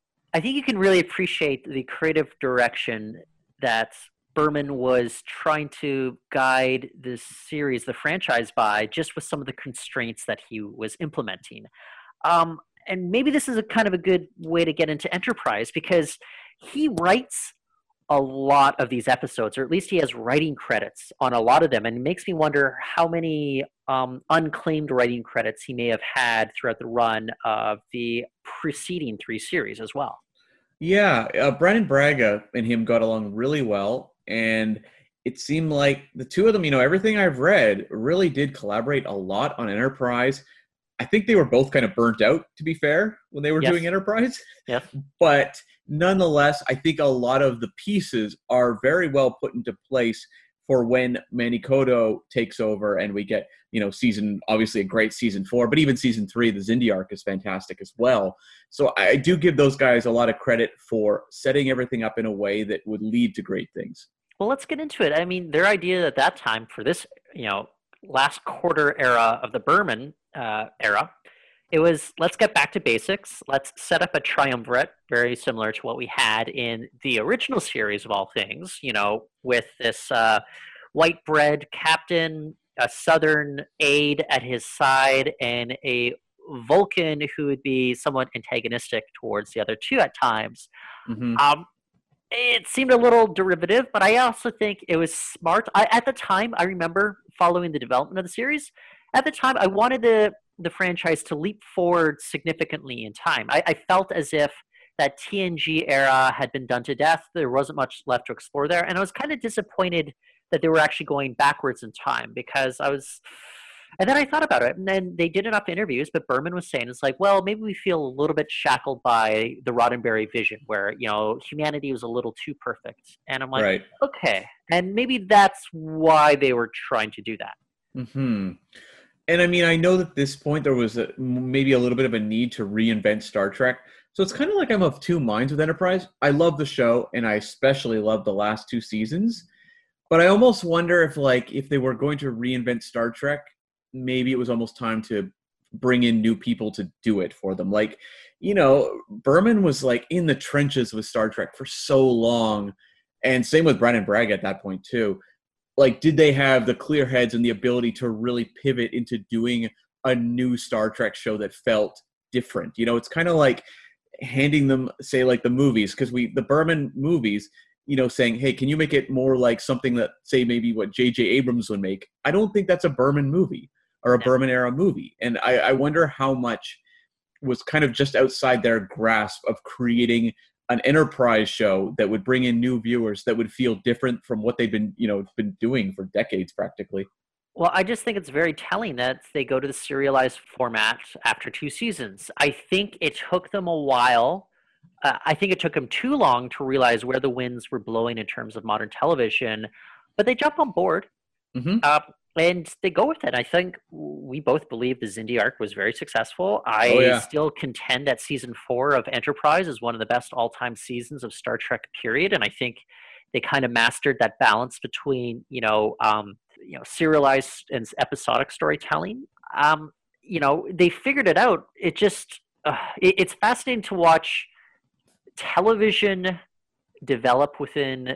I think you can really appreciate the creative direction that Berman was trying to guide this series, the franchise, by, just with some of the constraints that he was implementing. Um, and maybe this is a kind of a good way to get into Enterprise, because he writes a lot of these episodes, or at least he has writing credits on a lot of them, and it makes me wonder how many um, unclaimed writing credits he may have had throughout the run of the preceding three series as well. Yeah, uh, Brandon Braga and him got along really well, and it seemed like the two of them, you know, everything I've read really did collaborate a lot on Enterprise. I think they were both kind of burnt out, to be fair, when they were Yes. doing Enterprise. Yes. But nonetheless, I think a lot of the pieces are very well put into place for when Manny Kodo takes over and we get, you know, season, obviously a great season four, but even season three, the Xindi arc is fantastic as well. So I do give those guys a lot of credit for setting everything up in a way that would lead to great things. Well, let's get into it. I mean, their idea at that time for this, you know, last quarter era of the Berman uh, era, it was, let's get back to basics. Let's set up a triumvirate, very similar to what we had in the original series of all things, you know, with this uh, white bread captain, a Southern aide at his side, and a Vulcan who would be somewhat antagonistic towards the other two at times. Mm-hmm. Um, it seemed a little derivative, but I also think it was smart. I, at the time, I remember following the development of the series. At the time, I wanted the the franchise to leap forward significantly in time. I, I felt as if that T N G era had been done to death. There wasn't much left to explore there, and I was kind of disappointed that they were actually going backwards in time, because I was. And then I thought about it, and then they did enough interviews, but Berman was saying, it's like, well, maybe we feel a little bit shackled by the Roddenberry vision, where, you know, humanity was a little too perfect. And I'm like, Right. okay. And maybe that's why they were trying to do that. Mm-hmm. And I mean, I know that at this point there was a, maybe a little bit of a need to reinvent Star Trek. So it's kind of like I'm of two minds with Enterprise. I love the show, and I especially love the last two seasons. But I almost wonder if, like, if they were going to reinvent Star Trek, maybe it was almost time to bring in new people to do it for them. Like, you know, Berman was like in the trenches with Star Trek for so long, and same with Brandon Braga at that point too. Like, did they have the clear heads and the ability to really pivot into doing a new Star Trek show that felt different. You know, it's kind of like handing them, say, like the movies, because we the Berman movies, you know, saying, hey, can you make it more like something that, say, maybe what J J Abrams would make? I don't think that's a Berman movie or a Yeah. Berman era movie. And I, I wonder how much was kind of just outside their grasp of creating an enterprise show that would bring in new viewers that would feel different from what they've been, you know, been doing for decades practically. Well, I just think it's very telling that they go to the serialized format after two seasons. I think it took them a while. Uh, I think it took them too long to realize where the winds were blowing in terms of modern television, but they jump on board. Mm-hmm. Uh, and they go with it. I think we both believe the Xindi arc was very successful. I Oh, yeah. still contend that season four of Enterprise is one of the best all-time seasons of Star Trek, period. And I think they kind of mastered that balance between, you know, um, you know, serialized and episodic storytelling. Um, you know, they figured it out. It just, uh, it, it's fascinating to watch television develop within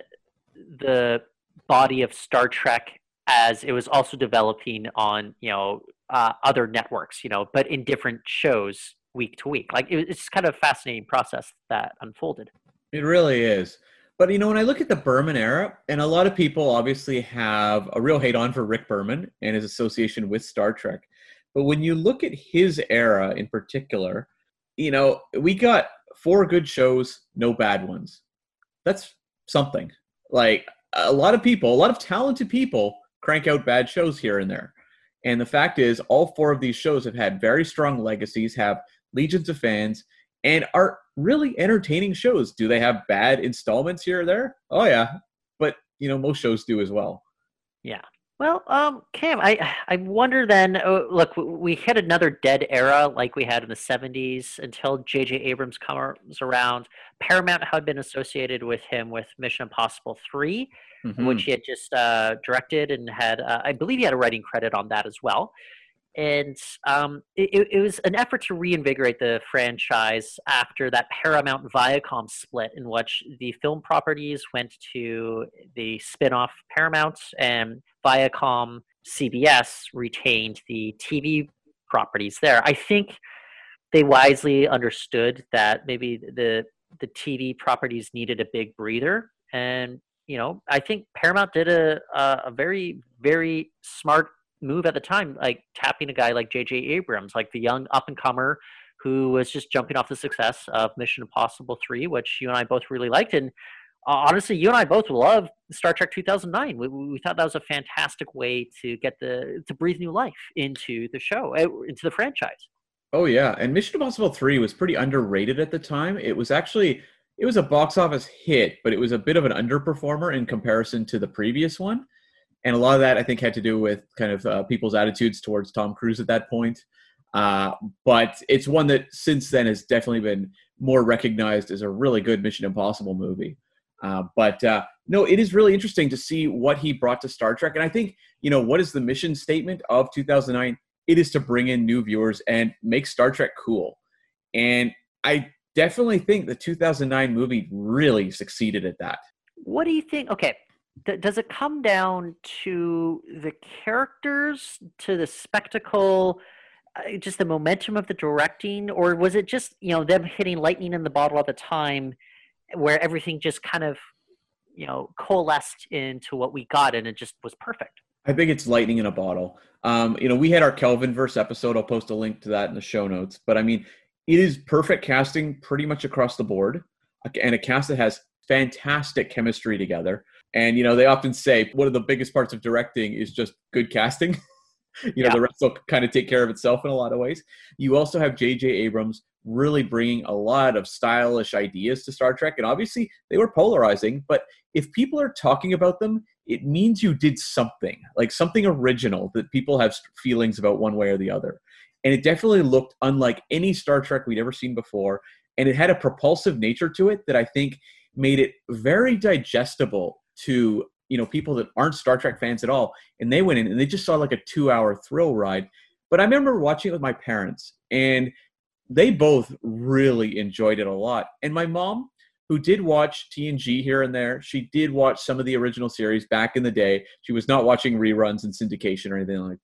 the body of Star Trek as it was also developing on, you know, uh, other networks, you know, but in different shows week to week. Like, it, it's kind of a fascinating process that unfolded. It really is. But, you know, when I look at the Berman era, and a lot of people obviously have a real hate on for Rick Berman and his association with Star Trek. But when you look at his era in particular, you know, we got four good shows, no bad ones. That's something. Like, a lot of people, a lot of talented people crank out bad shows here and there. And the fact is, all four of these shows have had very strong legacies, have legions of fans, and are really entertaining shows. Do they have bad installments here or there? Oh, yeah. But, you know, most shows do as well. Yeah. Well, um, Cam, I I wonder then, uh, look, we hit another dead era like we had in the seventies until J J Abrams comes around. Paramount had been associated with him with Mission Impossible three, Mhm. which he had just uh, directed and had, uh, I believe he had a writing credit on that as well. And um, it, it was an effort to reinvigorate the franchise after that Paramount Viacom split, in which the film properties went to the spin-off Paramount, and Viacom C B S retained the T V properties there. I think they wisely understood that maybe the the T V properties needed a big breather, and you know, I think Paramount did a a, a very very smart move at the time, like tapping a guy like J J Abrams, like the young up-and-comer who was just jumping off the success of Mission Impossible three, which you and I both really liked. And uh, honestly, you and I both love Star Trek two thousand nine. We, we thought that was a fantastic way to get the to breathe new life into the show, into the franchise. Oh, yeah. And Mission Impossible three was pretty underrated at the time. It was actually, it was a box office hit, but it was a bit of an underperformer in comparison to the previous one. And a lot of that, I think, had to do with kind of uh, people's attitudes towards Tom Cruise at that point. Uh, but it's one that since then has definitely been more recognized as a really good Mission Impossible movie. Uh, but uh, no, it is really interesting to see what he brought to Star Trek. And I think, you know, what is the mission statement of two thousand nine? It is to bring in new viewers and make Star Trek cool. And I definitely think the two thousand nine movie really succeeded at that. What do you think? Okay. D- does it come down to the characters, to the spectacle, uh, just the momentum of the directing, or was it just, you know, them hitting lightning in the bottle at the time where everything just kind of, you know, coalesced into what we got and it just was perfect? I think it's lightning in a bottle. Um, you know, we had our Kelvinverse episode. I'll post a link to that in the show notes. But I mean, it is perfect casting pretty much across the board, and a cast that has fantastic chemistry together. And, you know, they often say one of the biggest parts of directing is just good casting. you know, Yeah. the rest will kind of take care of itself in a lot of ways. You also have J J Abrams really bringing a lot of stylish ideas to Star Trek. And obviously they were polarizing, but if people are talking about them, it means you did something, like something original that people have feelings about one way or the other. And it definitely looked unlike any Star Trek we'd ever seen before. And it had a propulsive nature to it that I think made it very digestible to, you know, people that aren't Star Trek fans at all. And they went in and they just saw like a two hour thrill ride. But I remember watching it with my parents, and they both really enjoyed it a lot. And my mom, who did watch T N G here and there, she did watch some of the original series back in the day. She was not watching reruns and syndication or anything like that.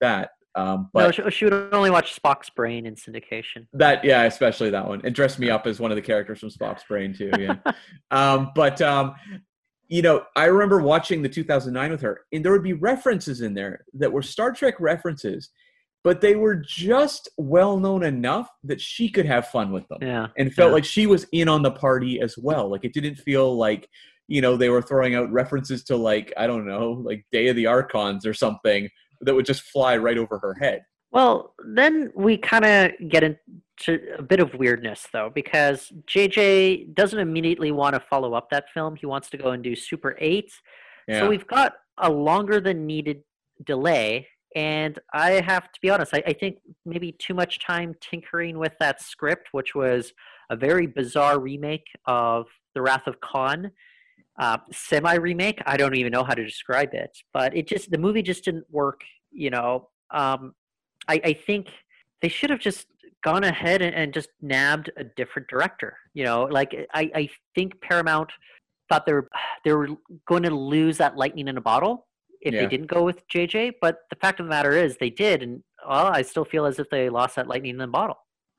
Um, No, but she, she would only watch Spock's Brain in syndication. that, yeah, especially that one, and dress me up as one of the characters from Spock's Brain too. Yeah, um, but um, you know, I remember watching the two thousand nine with her, and there would be references in there that were Star Trek references, but they were just well known enough that she could have fun with them, Yeah, and felt yeah. like she was in on the party as well. Like it didn't feel like, you know, they were throwing out references to, like, I don't know, like Day of the Archons or something that would just fly right over her head. Well, then we kind of get into a bit of weirdness, though, because J J doesn't immediately want to follow up that film. He wants to go and do Super eight. Yeah. So we've got a longer than needed delay. And I have to be honest, I, I think maybe too much time tinkering with that script, which was a very bizarre remake of The Wrath of Khan. Uh, semi-remake, I don't even know how to describe it. But it just, the movie just didn't work, you know. Um, I, I think they should have just gone ahead and, and just nabbed a different director. You know, like I, I think Paramount thought they were they were going to lose that lightning in a bottle if Yeah. they didn't go with J J. But the fact of the matter is they did, and well, I still feel as if they lost that lightning in the bottle.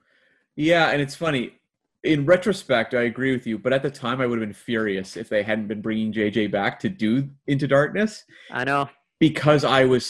Yeah, and it's funny. In retrospect, I agree with you, but at the time I would have been furious if they hadn't been bringing J J back to do Into Darkness, I know. because I was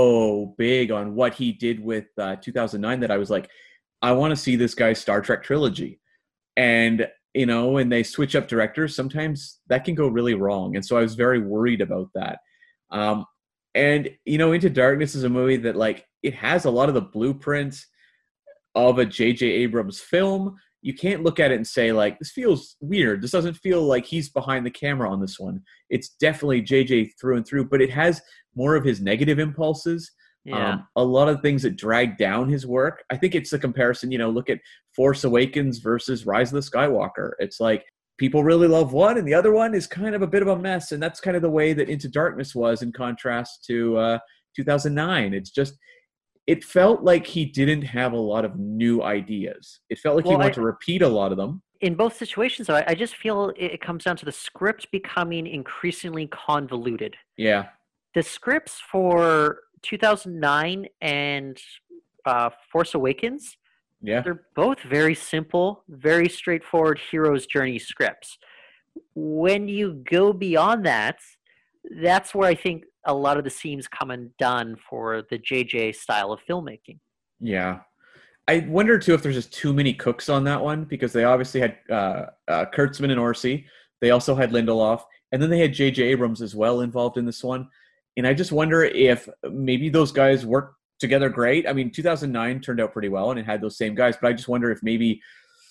so big on what he did with uh, two thousand nine that I was like, I want to see this guy's Star Trek trilogy. And, you know, when they switch up directors, sometimes that can go really wrong. And so I was very worried about that. Um, and, you know, Into Darkness is a movie that, like, it has a lot of the blueprints of a J J Abrams film. You can't look at it and say, like, this feels weird. This doesn't feel like he's behind the camera on this one. It's definitely J J through and through, but it has more of his negative impulses. Yeah. Um, a lot of things that drag down his work. I think it's a comparison, you know, look at Force Awakens versus Rise of the Skywalker. It's like people really love one and the other one is kind of a bit of a mess. And that's kind of the way that Into Darkness was in contrast to uh, two thousand nine. It's just, it felt like he didn't have a lot of new ideas. It felt like Well, he wanted I- to repeat a lot of them. In both situations, though, I, I just feel it, it comes down to the script becoming increasingly convoluted. Yeah. The scripts for two thousand nine and uh, Force Awakens, Yeah. they're both very simple, very straightforward hero's journey scripts. When you go beyond that, that's where I think a lot of the seams come undone for the J J style of filmmaking. Yeah. I wonder, too, if there's just too many cooks on that one, because they obviously had uh, uh, Kurtzman and Orsi. They also had Lindelof. And then they had J J Abrams as well involved in this one. And I just wonder if maybe those guys worked together great. I mean, two thousand nine turned out pretty well and it had those same guys. But I just wonder if maybe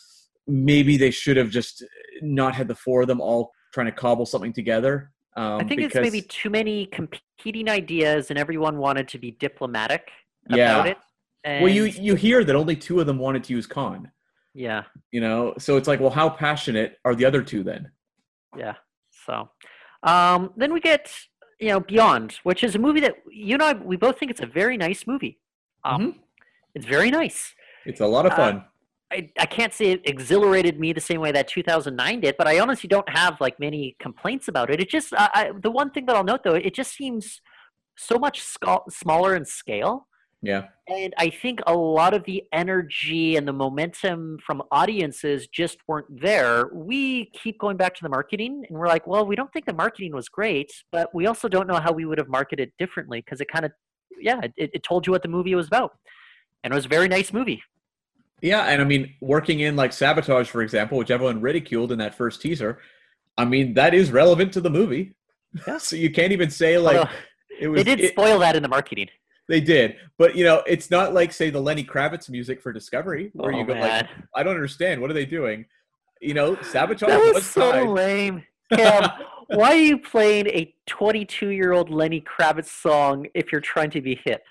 maybe they should have just not had the four of them all trying to cobble something together. Um, I think because, it's maybe too many competing ideas and everyone wanted to be diplomatic Yeah. about it. And, Well, you you hear that only two of them wanted to use Khan. yeah, You know, so it's like, well, how passionate are the other two then? yeah. So um, then we get, you know, Beyond, which is a movie that you and I, we both think it's a very nice movie. Um, Mhm. It's very nice. It's a lot of Uh, fun. I, I can't say it exhilarated me the same way that two thousand nine did, but I honestly don't have like many complaints about it. It just, I, I, the one thing that I'll note though, it just seems so much scal- smaller in scale. Yeah. And I think a lot of the energy and the momentum from audiences just weren't there. We keep going back to the marketing and we're like, well, we don't think the marketing was great, but we also don't know how we would have marketed differently because it kind of, yeah, it, it told you what the movie was about. And it was a very nice movie. Yeah, and I mean, working in like Sabotage, for example, which everyone ridiculed in that first teaser, I mean, that is relevant to the movie. Yeah. So you can't even say like Although, it was. they did it- spoil that in the marketing. They did, but you know, it's not like say the Lenny Kravitz music for Discovery, where Oh, you go like, man. I don't understand, what are they doing? You know, Sabotage That was, was so tied. lame. Cam, why are you playing a twenty-two-year-old Lenny Kravitz song if you're trying to be hip?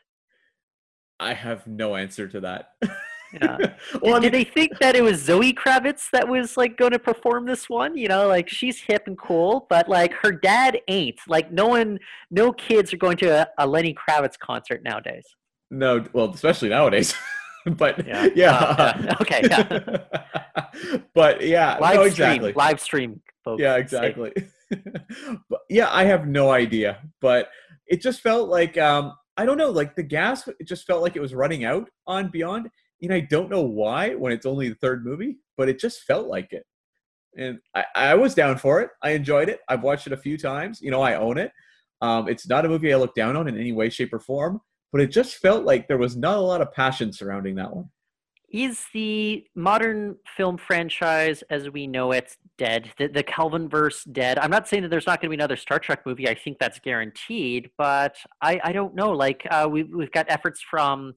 I have no answer to that. Yeah. Well, I Did mean, they think that it was Zoe Kravitz that was like going to perform this one? You know, like she's hip and cool, but like her dad ain't. Like no one, no kids are going to a, a Lenny Kravitz concert nowadays. no, well, especially nowadays. But Yeah. yeah, Uh, yeah. Okay, yeah. but yeah, Live no, stream, exactly. live stream. Folks. Yeah, Say. exactly. But yeah, I have no idea, but it just felt like um, I don't know, like the gas, it just felt like it was running out on Beyond. And I don't know why when it's only the third movie, but it just felt like it. And I, I was down for it. I enjoyed it. I've watched it a few times. You know, I own it. Um, it's not a movie I look down on in any way, shape, or form, but it just felt like there was not a lot of passion surrounding that one. Is the modern film franchise as we know it dead? The, the Kelvinverse dead? I'm not saying that there's not going to be another Star Trek movie. I think that's guaranteed, but I, I don't know. Like uh, we've, we've got efforts from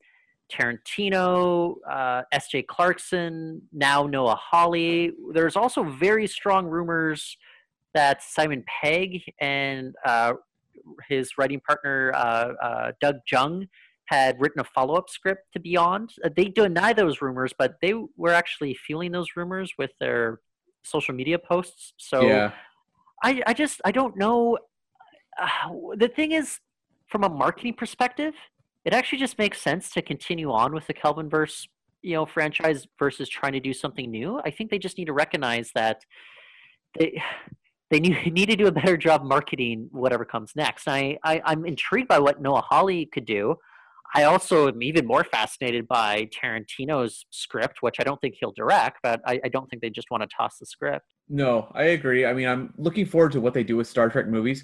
Tarantino, uh, S J Clarkson, now Noah Hawley. There's also very strong rumors that Simon Pegg and uh, his writing partner, uh, uh, Doug Jung, had written a follow-up script to Beyond. Uh, they deny those rumors, but they were actually fueling those rumors with their social media posts. So yeah. I, I just, I don't know. Uh, the thing is, from a marketing perspective, it actually just makes sense to continue on with the Kelvinverse, you know, franchise versus trying to do something new. I think they just need to recognize that they they need, need to do a better job marketing whatever comes next. I, I I'm intrigued by what Noah Hawley could do. I also am even more fascinated by Tarantino's script, which I don't think he'll direct, but I, I don't think they just want to toss the script. No, I agree. I mean, I'm looking forward to what they do with Star Trek movies.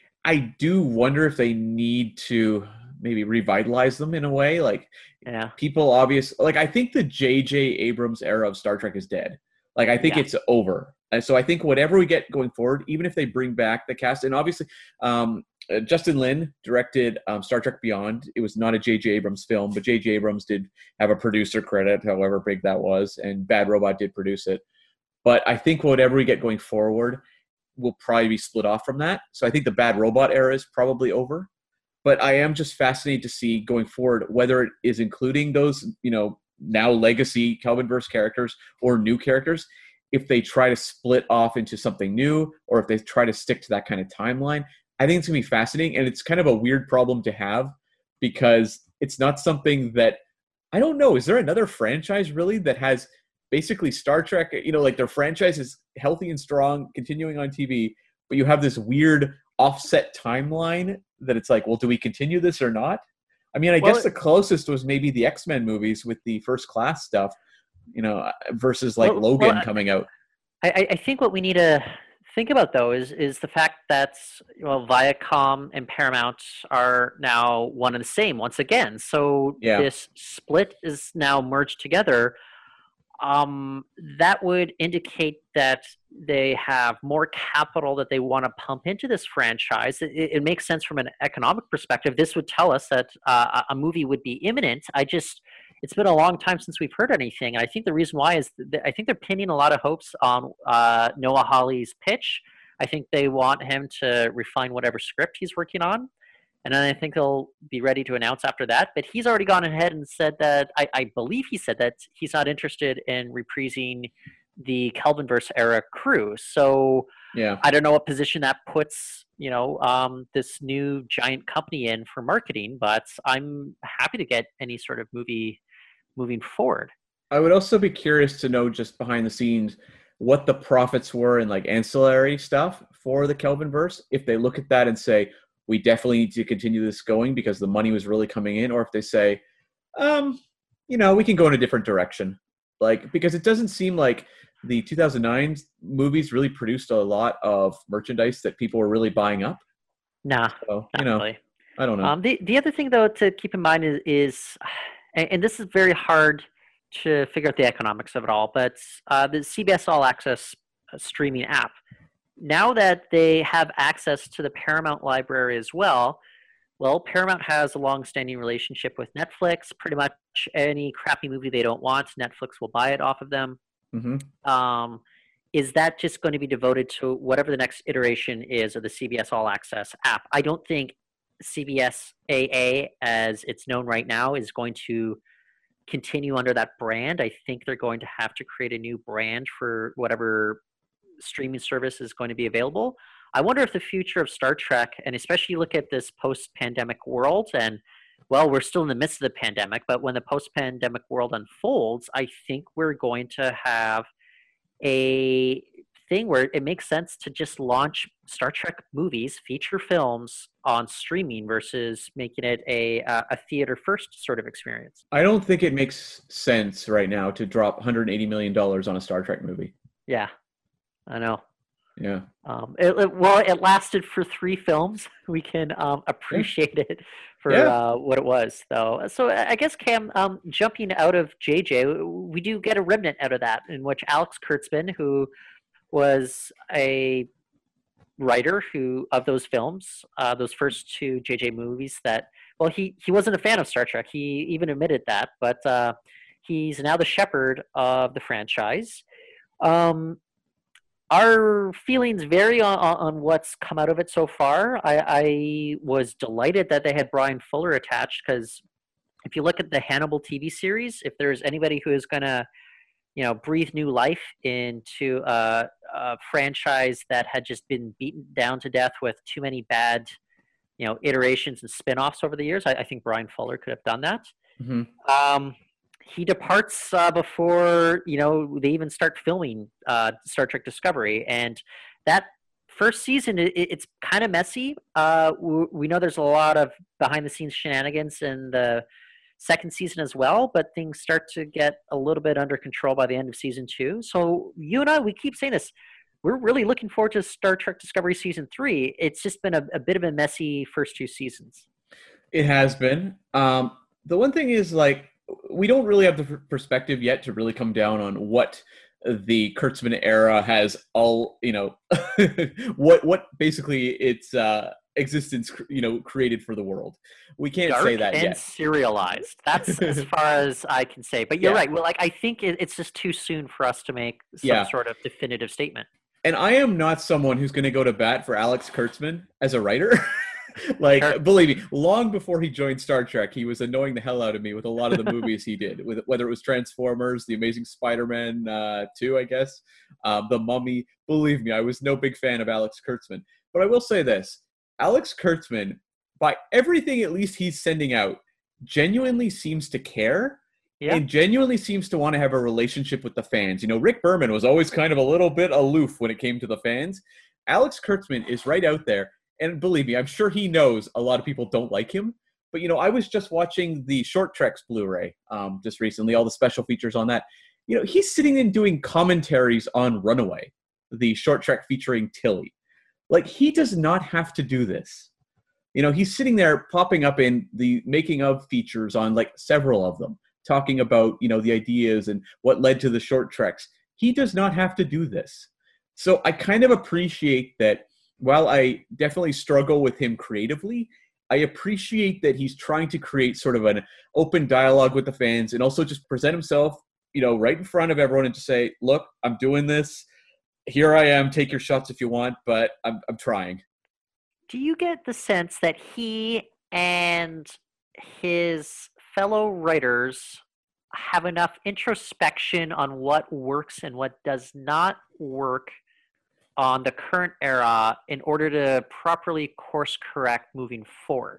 I do wonder if they need to maybe revitalize them in a way. Like, yeah. people obvious, like I think the J J Abrams era of Star Trek is dead. Like, I think yeah. it's over. And so I think whatever we get going forward, even if they bring back the cast, and obviously um, uh, Justin Lin directed um, Star Trek Beyond. It was not a J J Abrams film, but J J Abrams did have a producer credit, however big that was, and Bad Robot did produce it. But I think whatever we get going forward will probably be split off from that. So I think the Bad Robot era is probably over. But I am just fascinated to see going forward whether it is including those, you know, now legacy Kelvinverse characters or new characters, if they try to split off into something new or if they try to stick to that kind of timeline. I think it's going to be fascinating, and it's kind of a weird problem to have because it's not something that, I don't know, is there another franchise really that has basically Star Trek, you know, like their franchise is healthy and strong, continuing on T V, but you have this weird offset timeline that it's like, well, do we continue this or not? I mean, I well, guess the closest was maybe the X-Men movies with the First Class stuff, you know, versus like well, Logan well, coming out. I, I think what we need to think about, though, is is the fact that, well, Viacom and Paramount are now one and the same once again. So yeah. This split is now merged together. Um, that would indicate that they have more capital that they want to pump into this franchise. It, it makes sense from an economic perspective. This would tell us that uh, a movie would be imminent. I just, it's been a long time since we've heard anything. And I think the reason why is that I think they're pinning a lot of hopes on uh, Noah Hawley's pitch. I think they want him to refine whatever script he's working on. And then I think they'll be ready to announce after that. But he's already gone ahead and said that, I, I believe he said that he's not interested in reprising the Kelvinverse era crew. So yeah. I don't know what position that puts, you know, um, this new giant company in for marketing, but I'm happy to get any sort of movie moving forward. I would also be curious to know, just behind the scenes, what the profits were in like ancillary stuff for the Kelvinverse. If they look at that and say, we definitely need to continue this going because the money was really coming in, or if they say, um, you know, we can go in a different direction. Like, because it doesn't seem like the two thousand nine movies really produced a lot of merchandise that people were really buying up. Nah, so, you know, really. I don't know. Um, the, the other thing, though, to keep in mind is, is and, and this is very hard to figure out the economics of it all, but uh, the C B S All Access streaming app, now that they have access to the Paramount library as well, well, Paramount has a long-standing relationship with Netflix. Pretty much any crappy movie they don't want, Netflix will buy it off of them. Mm-hmm. Um, is that just going to be devoted to whatever the next iteration is of the C B S All Access app? I don't think C B S A A, as it's known right now, is going to continue under that brand. I think they're going to have to create a new brand for whatever streaming service is going to be available. I wonder if the future of Star Trek, and especially look at this post-pandemic world, and well, we're still in the midst of the pandemic, but when the post-pandemic world unfolds, I think we're going to have a thing where it makes sense to just launch Star Trek movies, feature films on streaming versus making it a uh, a theater first sort of experience. I don't think it makes sense right now to drop one hundred eighty million dollars on a Star Trek movie. Yeah, I know. Yeah. Um, it, it, well, it lasted for three films. We can um, appreciate yeah. it for yeah. uh, what it was, though. So I guess, Cam, um, jumping out of J J, we do get a remnant out of that, in which Alex Kurtzman, who was a writer who of those films, uh, those first two J J movies, that well, he he wasn't a fan of Star Trek. He even admitted that, but uh, he's now the shepherd of the franchise. Um, Our feelings vary on, on what's come out of it so far. I, I was delighted that they had Brian Fuller attached, because if you look at the Hannibal T V series, if there's anybody who is going to, you know, breathe new life into a, a franchise that had just been beaten down to death with too many bad, you know, iterations and spin-offs over the years, I, I think Brian Fuller could have done that. Mm-hmm. Um, He departs uh, before, you know, they even start filming uh, Star Trek Discovery. And that first season, it, it's kind of messy. Uh, we, we know there's a lot of behind-the-scenes shenanigans in the second season as well, but things start to get a little bit under control by the end of season two. So you and I, we keep saying this. We're really looking forward to Star Trek Discovery season three. It's just been a, a bit of a messy first two seasons. It has been. Um, the one thing is, like, we don't really have the perspective yet to really come down on what the Kurtzman era has all, you know, what what basically its uh, existence, you know, created for the world. We can't Dark say that and yet. Serialized. That's as far as I can say. But you're Yeah. right. Well, like I think it, it's just too soon for us to make some Yeah. sort of definitive statement. And I am not someone who's going to go to bat for Alex Kurtzman as a writer. Like, Sure. believe me, long before he joined Star Trek, he was annoying the hell out of me with a lot of the movies he did, with whether it was Transformers, The Amazing Spider-Man uh, two, I guess, um, The Mummy. Believe me, I was no big fan of Alex Kurtzman. But I will say this. Alex Kurtzman, by everything at least he's sending out, genuinely seems to care. Yeah. And genuinely seems to want to have a relationship with the fans. You know, Rick Berman was always kind of a little bit aloof when it came to the fans. Alex Kurtzman is right out there. And believe me, I'm sure he knows a lot of people don't like him. But, you know, I was just watching the Short Treks Blu-ray um, just recently, all the special features on that. You know, he's sitting and doing commentaries on Runaway, the short trek featuring Tilly. Like, he does not have to do this. You know, he's sitting there popping up in the making of features on, like, several of them, talking about, you know, the ideas and what led to the short treks. He does not have to do this. So I kind of appreciate that. While I definitely struggle with him creatively, I appreciate that he's trying to create sort of an open dialogue with the fans and also just present himself, you know, right in front of everyone and to say, look, I'm doing this. Here I am. Take your shots if you want, but I'm, I'm trying. Do you get the sense that he and his fellow writers have enough introspection on what works and what does not work on the current era in order to properly course correct moving forward?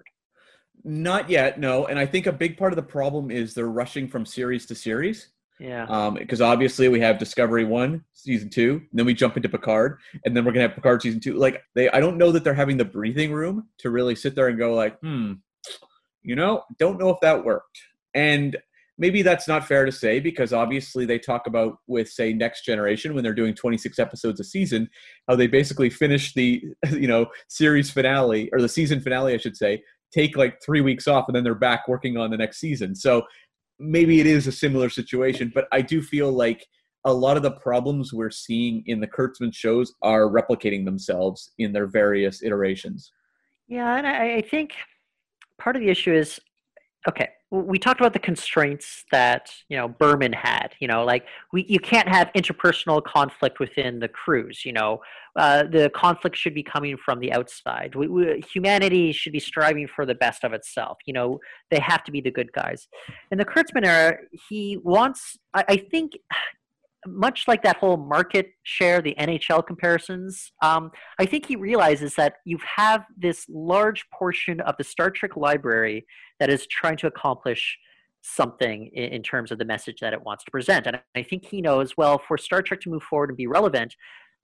Not yet, no. And I think a big part of the problem is they're rushing from series to series. Yeah. Um, because obviously we have Discovery one, season two, and then we jump into Picard, and then we're gonna have Picard season two. Like, they, I don't know that they're having the breathing room to really sit there and go like, hmm, you know, don't know if that worked. And maybe that's not fair to say, because obviously they talk about with, say, Next Generation, when they're doing twenty-six episodes a season, how they basically finish the, you know, series finale, or the season finale, I should say, take like three weeks off, and then they're back working on the next season. So maybe it is a similar situation, but I do feel like a lot of the problems we're seeing in the Kurtzman shows are replicating themselves in their various iterations. Yeah, and I, I think part of the issue is, okay, we talked about the constraints that, you know, Berman had, you know, like we, you can't have interpersonal conflict within the crews, you know, uh, the conflict should be coming from the outside. We, we, humanity should be striving for the best of itself. You know, they have to be the good guys. In the Kurtzman era, he wants, I, I think, much like that whole market share, the N H L comparisons, um, I think he realizes that you have this large portion of the Star Trek library that is trying to accomplish something in, in terms of the message that it wants to present. And I think he knows, well, for Star Trek to move forward and be relevant,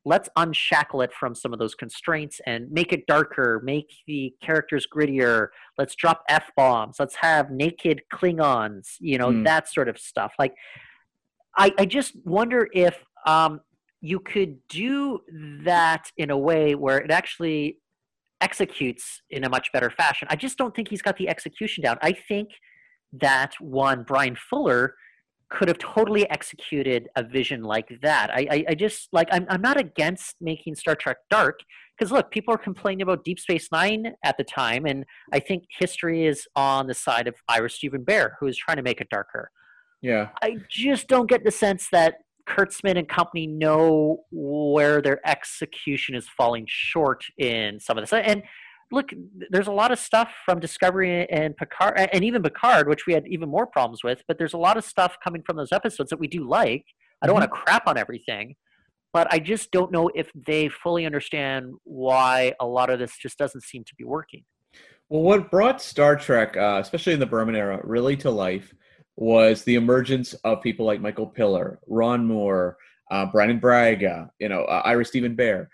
let's unshackle it from some of those constraints and make it darker, make the characters grittier. Let's drop F-bombs. Let's have naked Klingons, you know, Mm. that sort of stuff. Like, I, I just wonder if um, you could do that in a way where it actually executes in a much better fashion. I just don't think he's got the execution down. I think that one, Brian Fuller, could have totally executed a vision like that. I, I, I just like I'm I'm not against making Star Trek dark, because look, people are complaining about Deep Space Nine at the time, and I think history is on the side of Ira Stephen Bear, who is trying to make it darker. Yeah. I just don't get the sense that Kurtzman and company know where their execution is falling short in some of this. And look, there's a lot of stuff from Discovery and Picard, and even Picard, which we had even more problems with, but there's a lot of stuff coming from those episodes that we do like. I don't Mhm. want to crap on everything, but I just don't know if they fully understand why a lot of this just doesn't seem to be working. Well, what brought Star Trek, uh, especially in the Berman era, really to life was the emergence of people like Michael Piller, Ron Moore, uh, Brandon Braga, you know, uh, Ira Stephen Bear.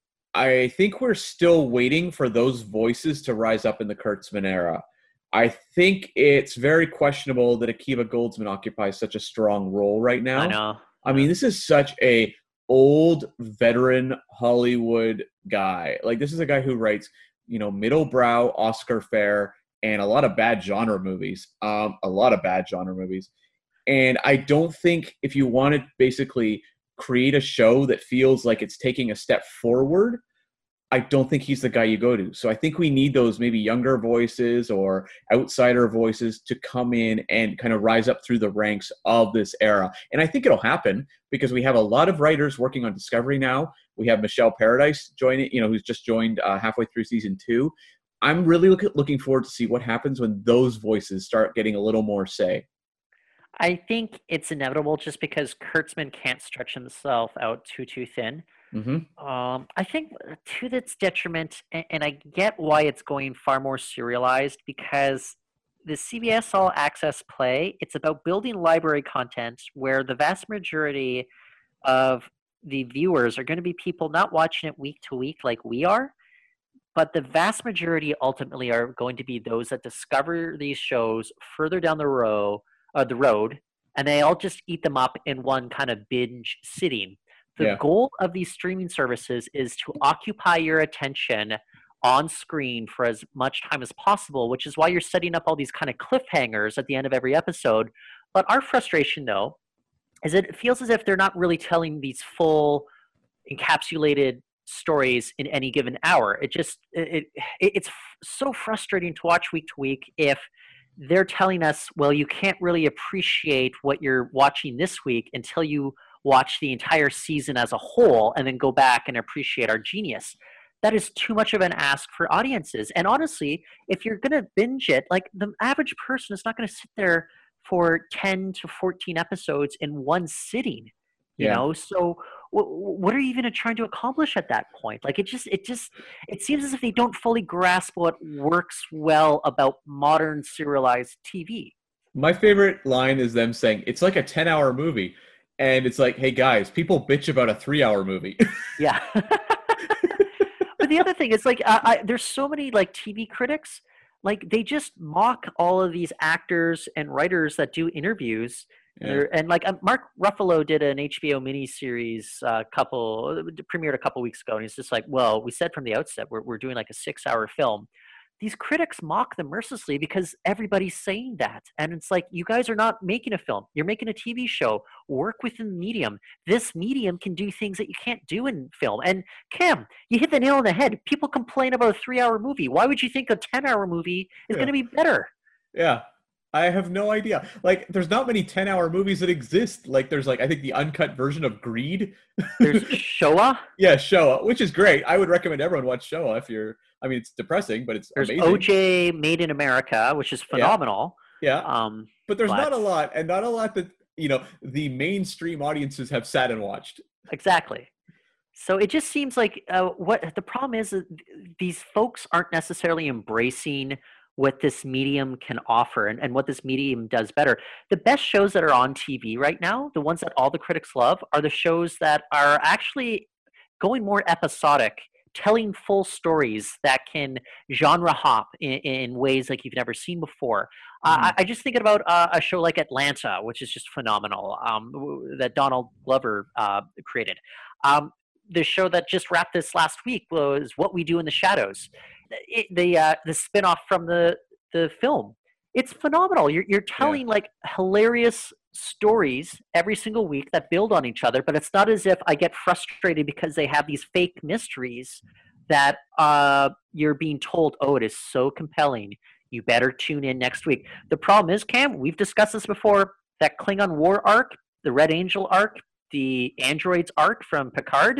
I think we're still waiting for those voices to rise up in the Kurtzman era. I think it's very questionable that Akiva Goldsman occupies such a strong role right now. I know. I mean, this is such a old veteran Hollywood guy. Like, this is a guy who writes, you know, middle brow Oscar fare and a lot of bad genre movies. Um, a lot of bad genre movies. And I don't think if you want to basically create a show that feels like it's taking a step forward, I don't think he's the guy you go to. So I think we need those maybe younger voices or outsider voices to come in and kind of rise up through the ranks of this era. And I think it'll happen because we have a lot of writers working on Discovery now. We have Michelle Paradise joining, you know, who's just joined uh, halfway through season two. I'm really look, looking forward to see what happens when those voices start getting a little more say. I think it's inevitable just because Kurtzman can't stretch himself out too, too thin. Mm-hmm. Um, I think to its detriment, and, and I get why it's going far more serialized, because the C B S All Access Play, it's about building library content where the vast majority of the viewers are going to be people not watching it week to week like we are, but the vast majority ultimately are going to be those that discover these shows further down the row, uh, the road, and they all just eat them up in one kind of binge sitting. The Yeah. goal of these streaming services is to occupy your attention on screen for as much time as possible, which is why you're setting up all these kind of cliffhangers at the end of every episode. But our frustration, though, is that it feels as if they're not really telling these full encapsulated stories in any given hour. It just it, it it's so frustrating to watch week to week if they're telling us, well, you can't really appreciate what you're watching this week until you watch the entire season as a whole and then go back and appreciate our genius. That is too much of an ask for audiences. And honestly, if you're going to binge it, like, the average person is not going to sit there for ten to fourteen episodes in one sitting, you Yeah. know? So w- what are you even trying to accomplish at that point? Like, it just, it just, it seems as if they don't fully grasp what works well about modern serialized T V. My favorite line is them saying, it's like a ten-hour movie. And it's like, hey, guys, people bitch about a three-hour movie. Yeah. But the other thing is, like, I, I, there's so many, like, T V critics, like, they just mock all of these actors and writers that do interviews. Yeah. They're- And, like, um, Mark Ruffalo did an H B O miniseries uh, couple, premiered a couple weeks ago, and he's just like, well, we said from the outset, we're, we're doing, like, a six-hour film. These critics mock them mercilessly because everybody's saying that. And it's like, you guys are not making a film. You're making a T V show. Work within the medium. This medium can do things that you can't do in film. And Cam, you hit the nail on the head. People complain about a three-hour movie. Why would you think a ten-hour movie is Yeah. going to be better? Yeah. I have no idea. Like, there's not many ten-hour movies that exist. Like, there's, like, I think the uncut version of Greed. There's Showa. Yeah, Showa, which is great. I would recommend everyone watch Showa if you're, I mean, it's depressing, but it's There's amazing. O J Made in America, which is phenomenal. Yeah, Um, but there's but- not a lot, and not a lot that, you know, the mainstream audiences have sat and watched. Exactly. So it just seems like uh, what the problem is, that these folks aren't necessarily embracing what this medium can offer and, and what this medium does better. The best shows that are on T V right now, the ones that all the critics love, are the shows that are actually going more episodic, telling full stories that can genre hop in, in ways like you've never seen before. Mm-hmm. Uh, I, I just thinking about uh, a show like Atlanta, which is just phenomenal, um, w- that Donald Glover uh, created. Um, the show that just wrapped this last week was What We Do in the Shadows. It, the uh, the spinoff from the the film. It's phenomenal. You're you're telling yeah. like hilarious stories every single week that build on each other, but it's not as if I get frustrated because they have these fake mysteries that uh, you're being told, oh, it is so compelling, you better tune in next week. The problem is, Cam, we've discussed this before, that Klingon War arc, the Red Angel arc, the androids arc from Picard,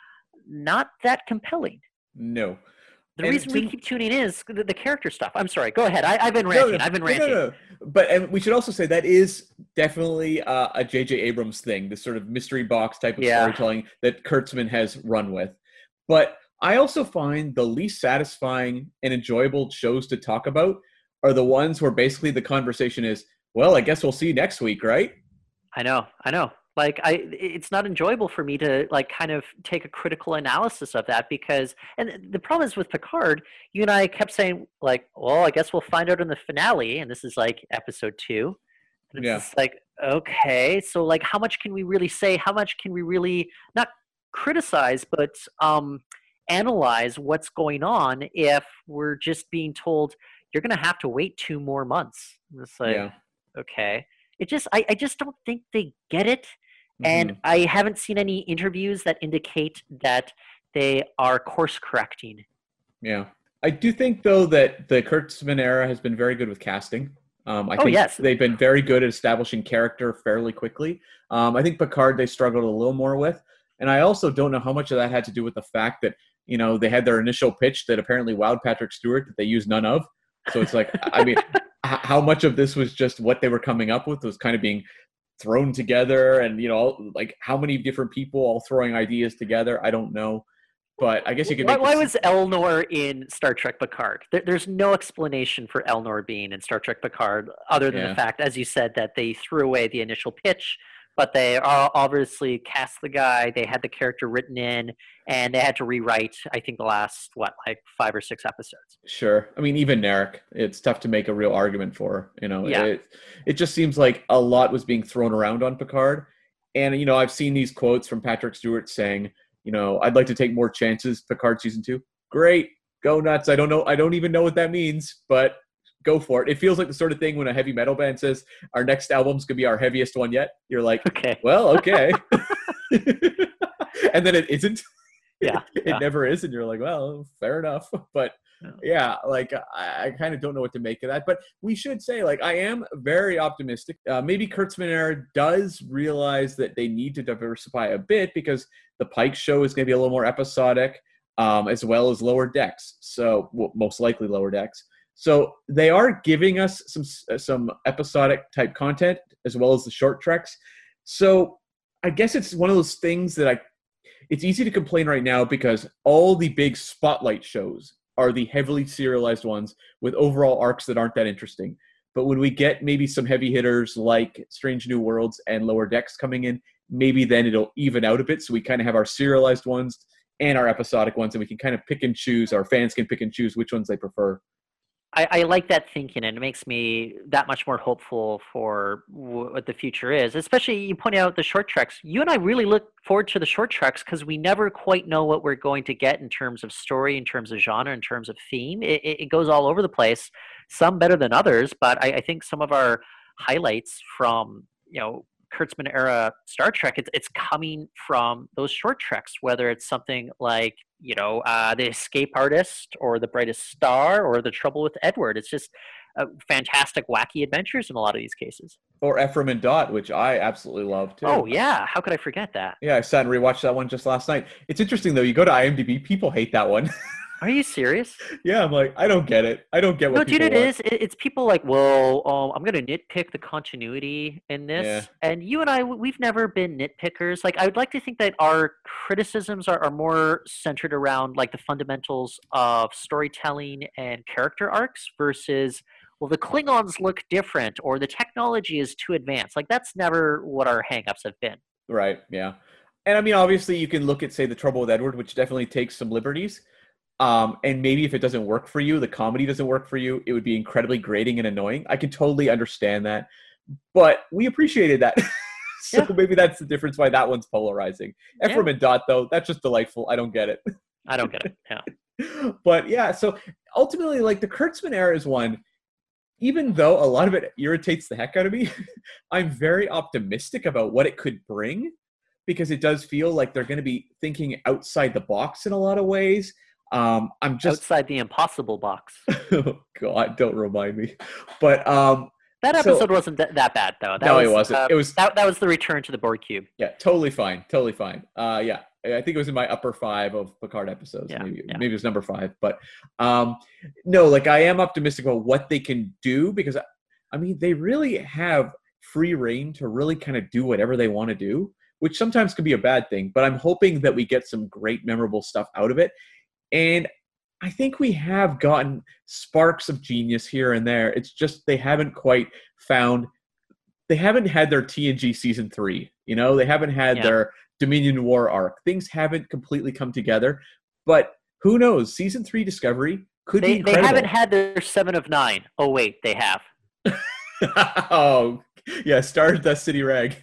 not that compelling. No. The and reason to, we keep tuning in is the, the character stuff. I'm sorry. Go ahead. I, I've been ranting. No, no, I've been no, ranting. No, no. But and we should also say that is definitely uh, a J J Abrams thing, this sort of mystery box type of yeah. storytelling that Kurtzman has run with. But I also find the least satisfying and enjoyable shows to talk about are the ones where basically the conversation is, well, I guess we'll see next week, right? I know. I know. Like I, it's not enjoyable for me to like kind of take a critical analysis of that because, and the problem is with Picard, you and I kept saying like, well, I guess we'll find out in the finale, and this is like episode two. And it's yeah. just like, okay, so like, how much can we really say? How much can we really not criticize, but um, analyze what's going on if we're just being told you're going to have to wait two more months? And it's like, yeah. okay. It just, I, I just don't think they get it. And mm-hmm. I haven't seen any interviews that indicate that they are course correcting. Yeah. I do think, though, that the Kurtzman era has been very good with casting. Um, I oh, think yes. they've been very good at establishing character fairly quickly. Um, I think Picard they struggled a little more with. And I also don't know how much of that had to do with the fact that, you know, they had their initial pitch that apparently wowed Patrick Stewart that they used none of. So it's like, I mean... how much of this was just what they were coming up with was kind of being thrown together and, you know, like how many different people all throwing ideas together, I don't know. But I guess you could Why, make why this... was Elnor in Star Trek Picard? There, there's no explanation for Elnor being in Star Trek Picard other than yeah. the fact, as you said, that they threw away the initial pitch, but they obviously cast the guy, they had the character written in, and they had to rewrite, I think, the last, what, like five or six episodes. Sure. I mean, even Narek, it's tough to make a real argument for, you know. Yeah. It, it just seems like a lot was being thrown around on Picard. And, you know, I've seen these quotes from Patrick Stewart saying, you know, I'd like to take more chances, Picard season two. Great. Go nuts. I don't know. I don't even know what that means, but go for it. It feels like the sort of thing when a heavy metal band says our next album's going to be our heaviest one yet. You're like, okay, well, okay. And then it isn't. Yeah. It yeah. never is. And you're like, well, fair enough. But yeah, like I, I kind of don't know what to make of that. But we should say, like, I am very optimistic. Uh, maybe Kurtzman era does realize that they need to diversify a bit because the Pike show is going to be a little more episodic, um, as well as Lower Decks. So well, most likely Lower Decks. So they are giving us some some episodic type content as well as the short treks. So I guess it's one of those things that I, it's easy to complain right now because all the big spotlight shows are the heavily serialized ones with overall arcs that aren't that interesting. But when we get maybe some heavy hitters like Strange New Worlds and Lower Decks coming in, maybe then it'll even out a bit. So we kind of have our serialized ones and our episodic ones, and we can kind of pick and choose. Our fans can pick and choose which ones they prefer. I, I like that thinking, and it makes me that much more hopeful for w- what the future is. Especially, you point out the short treks. You and I really look forward to the short treks because we never quite know what we're going to get in terms of story, in terms of genre, in terms of theme. It, it goes all over the place, some better than others, but I, I think some of our highlights from, you know, Kurtzman era Star Trek, it's, it's coming from those short treks, whether it's something like, you know, uh, The Escape Artist or The Brightest Star or The Trouble with Edward. It's just uh, fantastic, wacky adventures in a lot of these cases. Or Ephraim and Dot, which I absolutely love too. Oh, yeah. How could I forget that? Yeah, I sat and rewatched that one just last night. It's interesting, though. You go to IMDb, people hate that one. Are you serious? Yeah, I'm like, I don't get it. I don't get what no, people dude, it want. is. It, it's people like, well, um, I'm going to nitpick the continuity in this. Yeah. And you and I, we've never been nitpickers. Like, I would like to think that our criticisms are, are more centered around, like, the fundamentals of storytelling and character arcs versus, well, the Klingons look different or the technology is too advanced. Like, that's never what our hangups have been. Right, yeah. And I mean, obviously, you can look at, say, The Trouble with Edward, which definitely takes some liberties. Um, and maybe if it doesn't work for you, the comedy doesn't work for you, it would be incredibly grating and annoying. I can totally understand that. But we appreciated that. so Yeah. maybe that's the difference why that one's polarizing. Ephraim Yeah. and Dot, though, that's just delightful. I don't get it. I don't get it. Yeah. But yeah, so ultimately, like the Kurtzman era is one, even though a lot of it irritates the heck out of me, I'm very optimistic about what it could bring, because it does feel like they're going to be thinking outside the box in a lot of ways. Um, I'm just Outside the impossible box. oh, God, don't remind me. But um, That So- episode wasn't th- that bad, though. That no, was, it wasn't. uh, It was that, that was the return to the Borg cube. yeah, totally fine, totally fine. Uh, yeah, I think it was in my upper five of Picard episodes. Yeah, maybe yeah. maybe it was number five. But um, no, like I am optimistic about what they can do, because I mean they really have free reign to really kind of do whatever they want to do, which sometimes can be a bad thing. But I'm hoping that we get some great, memorable stuff out of it. And I think we have gotten sparks of genius here and there. It's just they haven't quite found, they haven't had their T N G season three. You know, they haven't had Yeah. their Dominion War arc. Things haven't completely come together. But who knows? Season three Discovery could They, be they incredible. haven't had their seven of nine. Oh, wait, they have. oh, yeah, Stardust City Rag.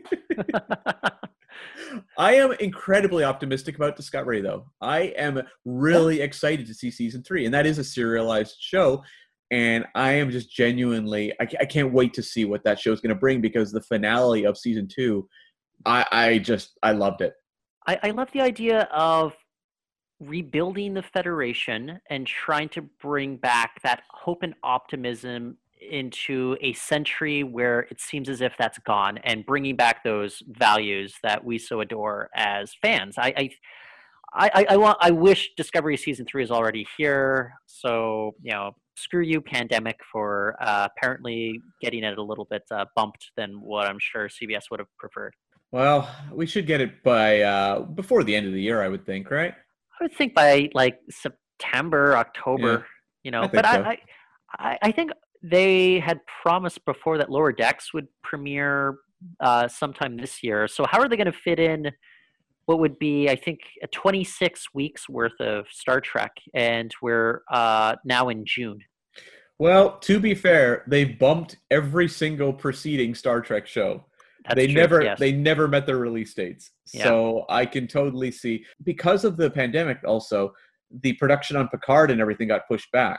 I am incredibly optimistic about Discovery, though. I am really excited to see season three, and that is a serialized show. And I am just genuinely, I, I can't wait to see what that show is going to bring, because the finale of season two, I, I just, I loved it. I, I love the idea of rebuilding the Federation and trying to bring back that hope and optimism into a century where it seems as if that's gone, and bringing back those values that we so adore as fans. I, I, I, I want. I wish Discovery season three is already here. So you know, screw you, pandemic, for uh, apparently getting it a little bit uh, bumped than what I'm sure C B S would have preferred. Well, we should get it by uh, before the end of the year, I would think, right? I would think by like September, October. Yeah, you know, I think but so. I, I, I think they had promised before that Lower Decks would premiere uh, sometime this year. So how are they going to fit in what would be, I think, a twenty-six weeks worth of Star Trek, and we're uh, now in June. Well, to be fair, they bumped every single preceding Star Trek show. That's they true, never yes. they never met their release dates. Yeah. So I can totally see, because of the pandemic also, the production on Picard and everything got pushed back.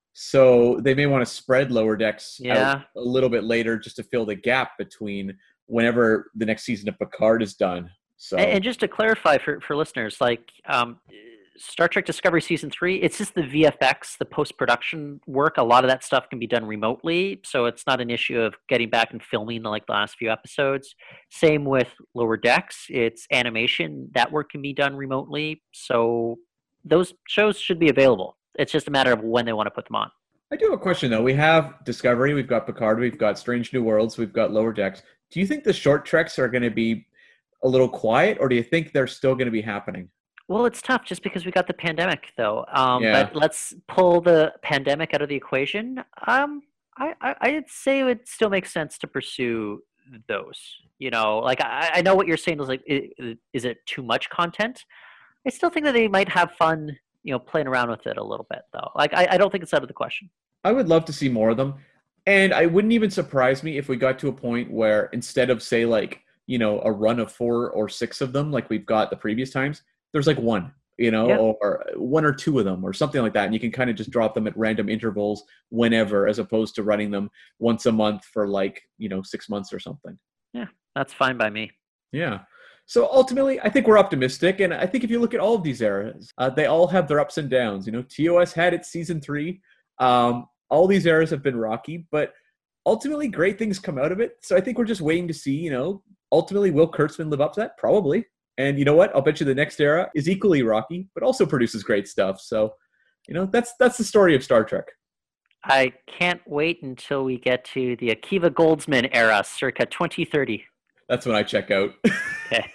So they may want to spread Lower Decks Yeah. out a little bit later, just to fill the gap between whenever the next season of Picard is done. So And, and just to clarify for, for listeners, like um, Star Trek Discovery Season three, it's just the V F X, the post-production work. A lot of that stuff can be done remotely, so it's not an issue of getting back and filming like the last few episodes. Same with Lower Decks. It's animation. That work can be done remotely, so those shows should be available. It's just a matter of when they want to put them on. I do have a question, though. We have Discovery, we've got Picard, we've got Strange New Worlds, we've got Lower Decks. Do you think the short treks are going to be a little quiet, or do you think they're still going to be happening? Well, it's tough just because we got the pandemic, though. Um, Yeah. But let's pull the pandemic out of the equation. Um, I, I, I'd say it would still make sense to pursue those. You know, like I, I know what you're saying is like, i- is it too much content? I still think that they might have fun, you know, playing around with it a little bit, though. Like I, I don't think it's out of the question. I would love to see more of them. And I wouldn't even surprise me if we got to a point where instead of, say, like, you know, a run of four or six of them like we've got the previous times, there's like one, you know, Yeah. or one or two of them or something like that. And you can kind of just drop them at random intervals whenever, as opposed to running them once a month for like, you know, six months or something. That's fine by me. Yeah. So ultimately, I think we're optimistic. And I think if you look at all of these eras, uh, they all have their ups and downs. You know, T O S had its season three. Um, all these eras have been rocky, but ultimately great things come out of it. So I think we're just waiting to see, you know, ultimately, will Kurtzman live up to that? Probably. And you know what? I'll bet you the next era is equally rocky, but also produces great stuff. So, you know, that's that's the story of Star Trek. I can't wait until we get to the Akiva Goldsman era, circa twenty thirty. That's when I check out. Okay.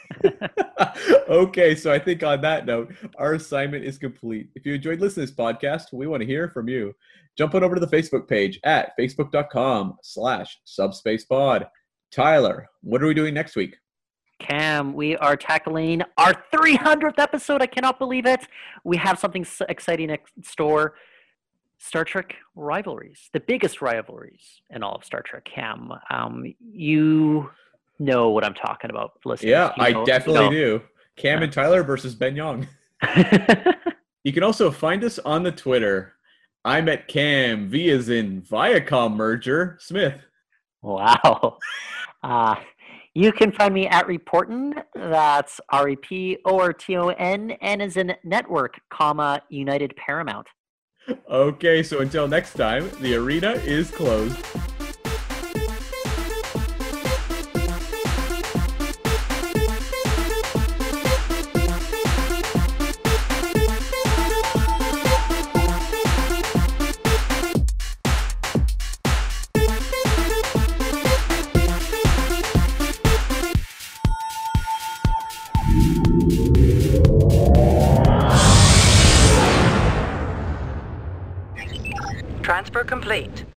Okay, so I think on that note, our assignment is complete. If you enjoyed listening to this podcast, we want to hear from you. Jump on over to the Facebook page at facebook.com slash subspacepod. Tyler, what are we doing next week? Cam, we are tackling our three hundredth episode. I cannot believe it. We have something s- exciting in store. Star Trek rivalries, the biggest rivalries in all of Star Trek. Cam, um, you know what I'm talking about, listeners. Yeah, You I know- definitely you know. do. Cam Yeah. and Tyler versus Ben Young. You can also find us on the Twitter. I'm at Cam, V as in Viacom merger, Smith. Wow. Uh, you can find me at Reportin. That's R E P O R T O N, and is in network, comma, United Paramount. Okay, so until next time, the arena is closed. Transfer complete.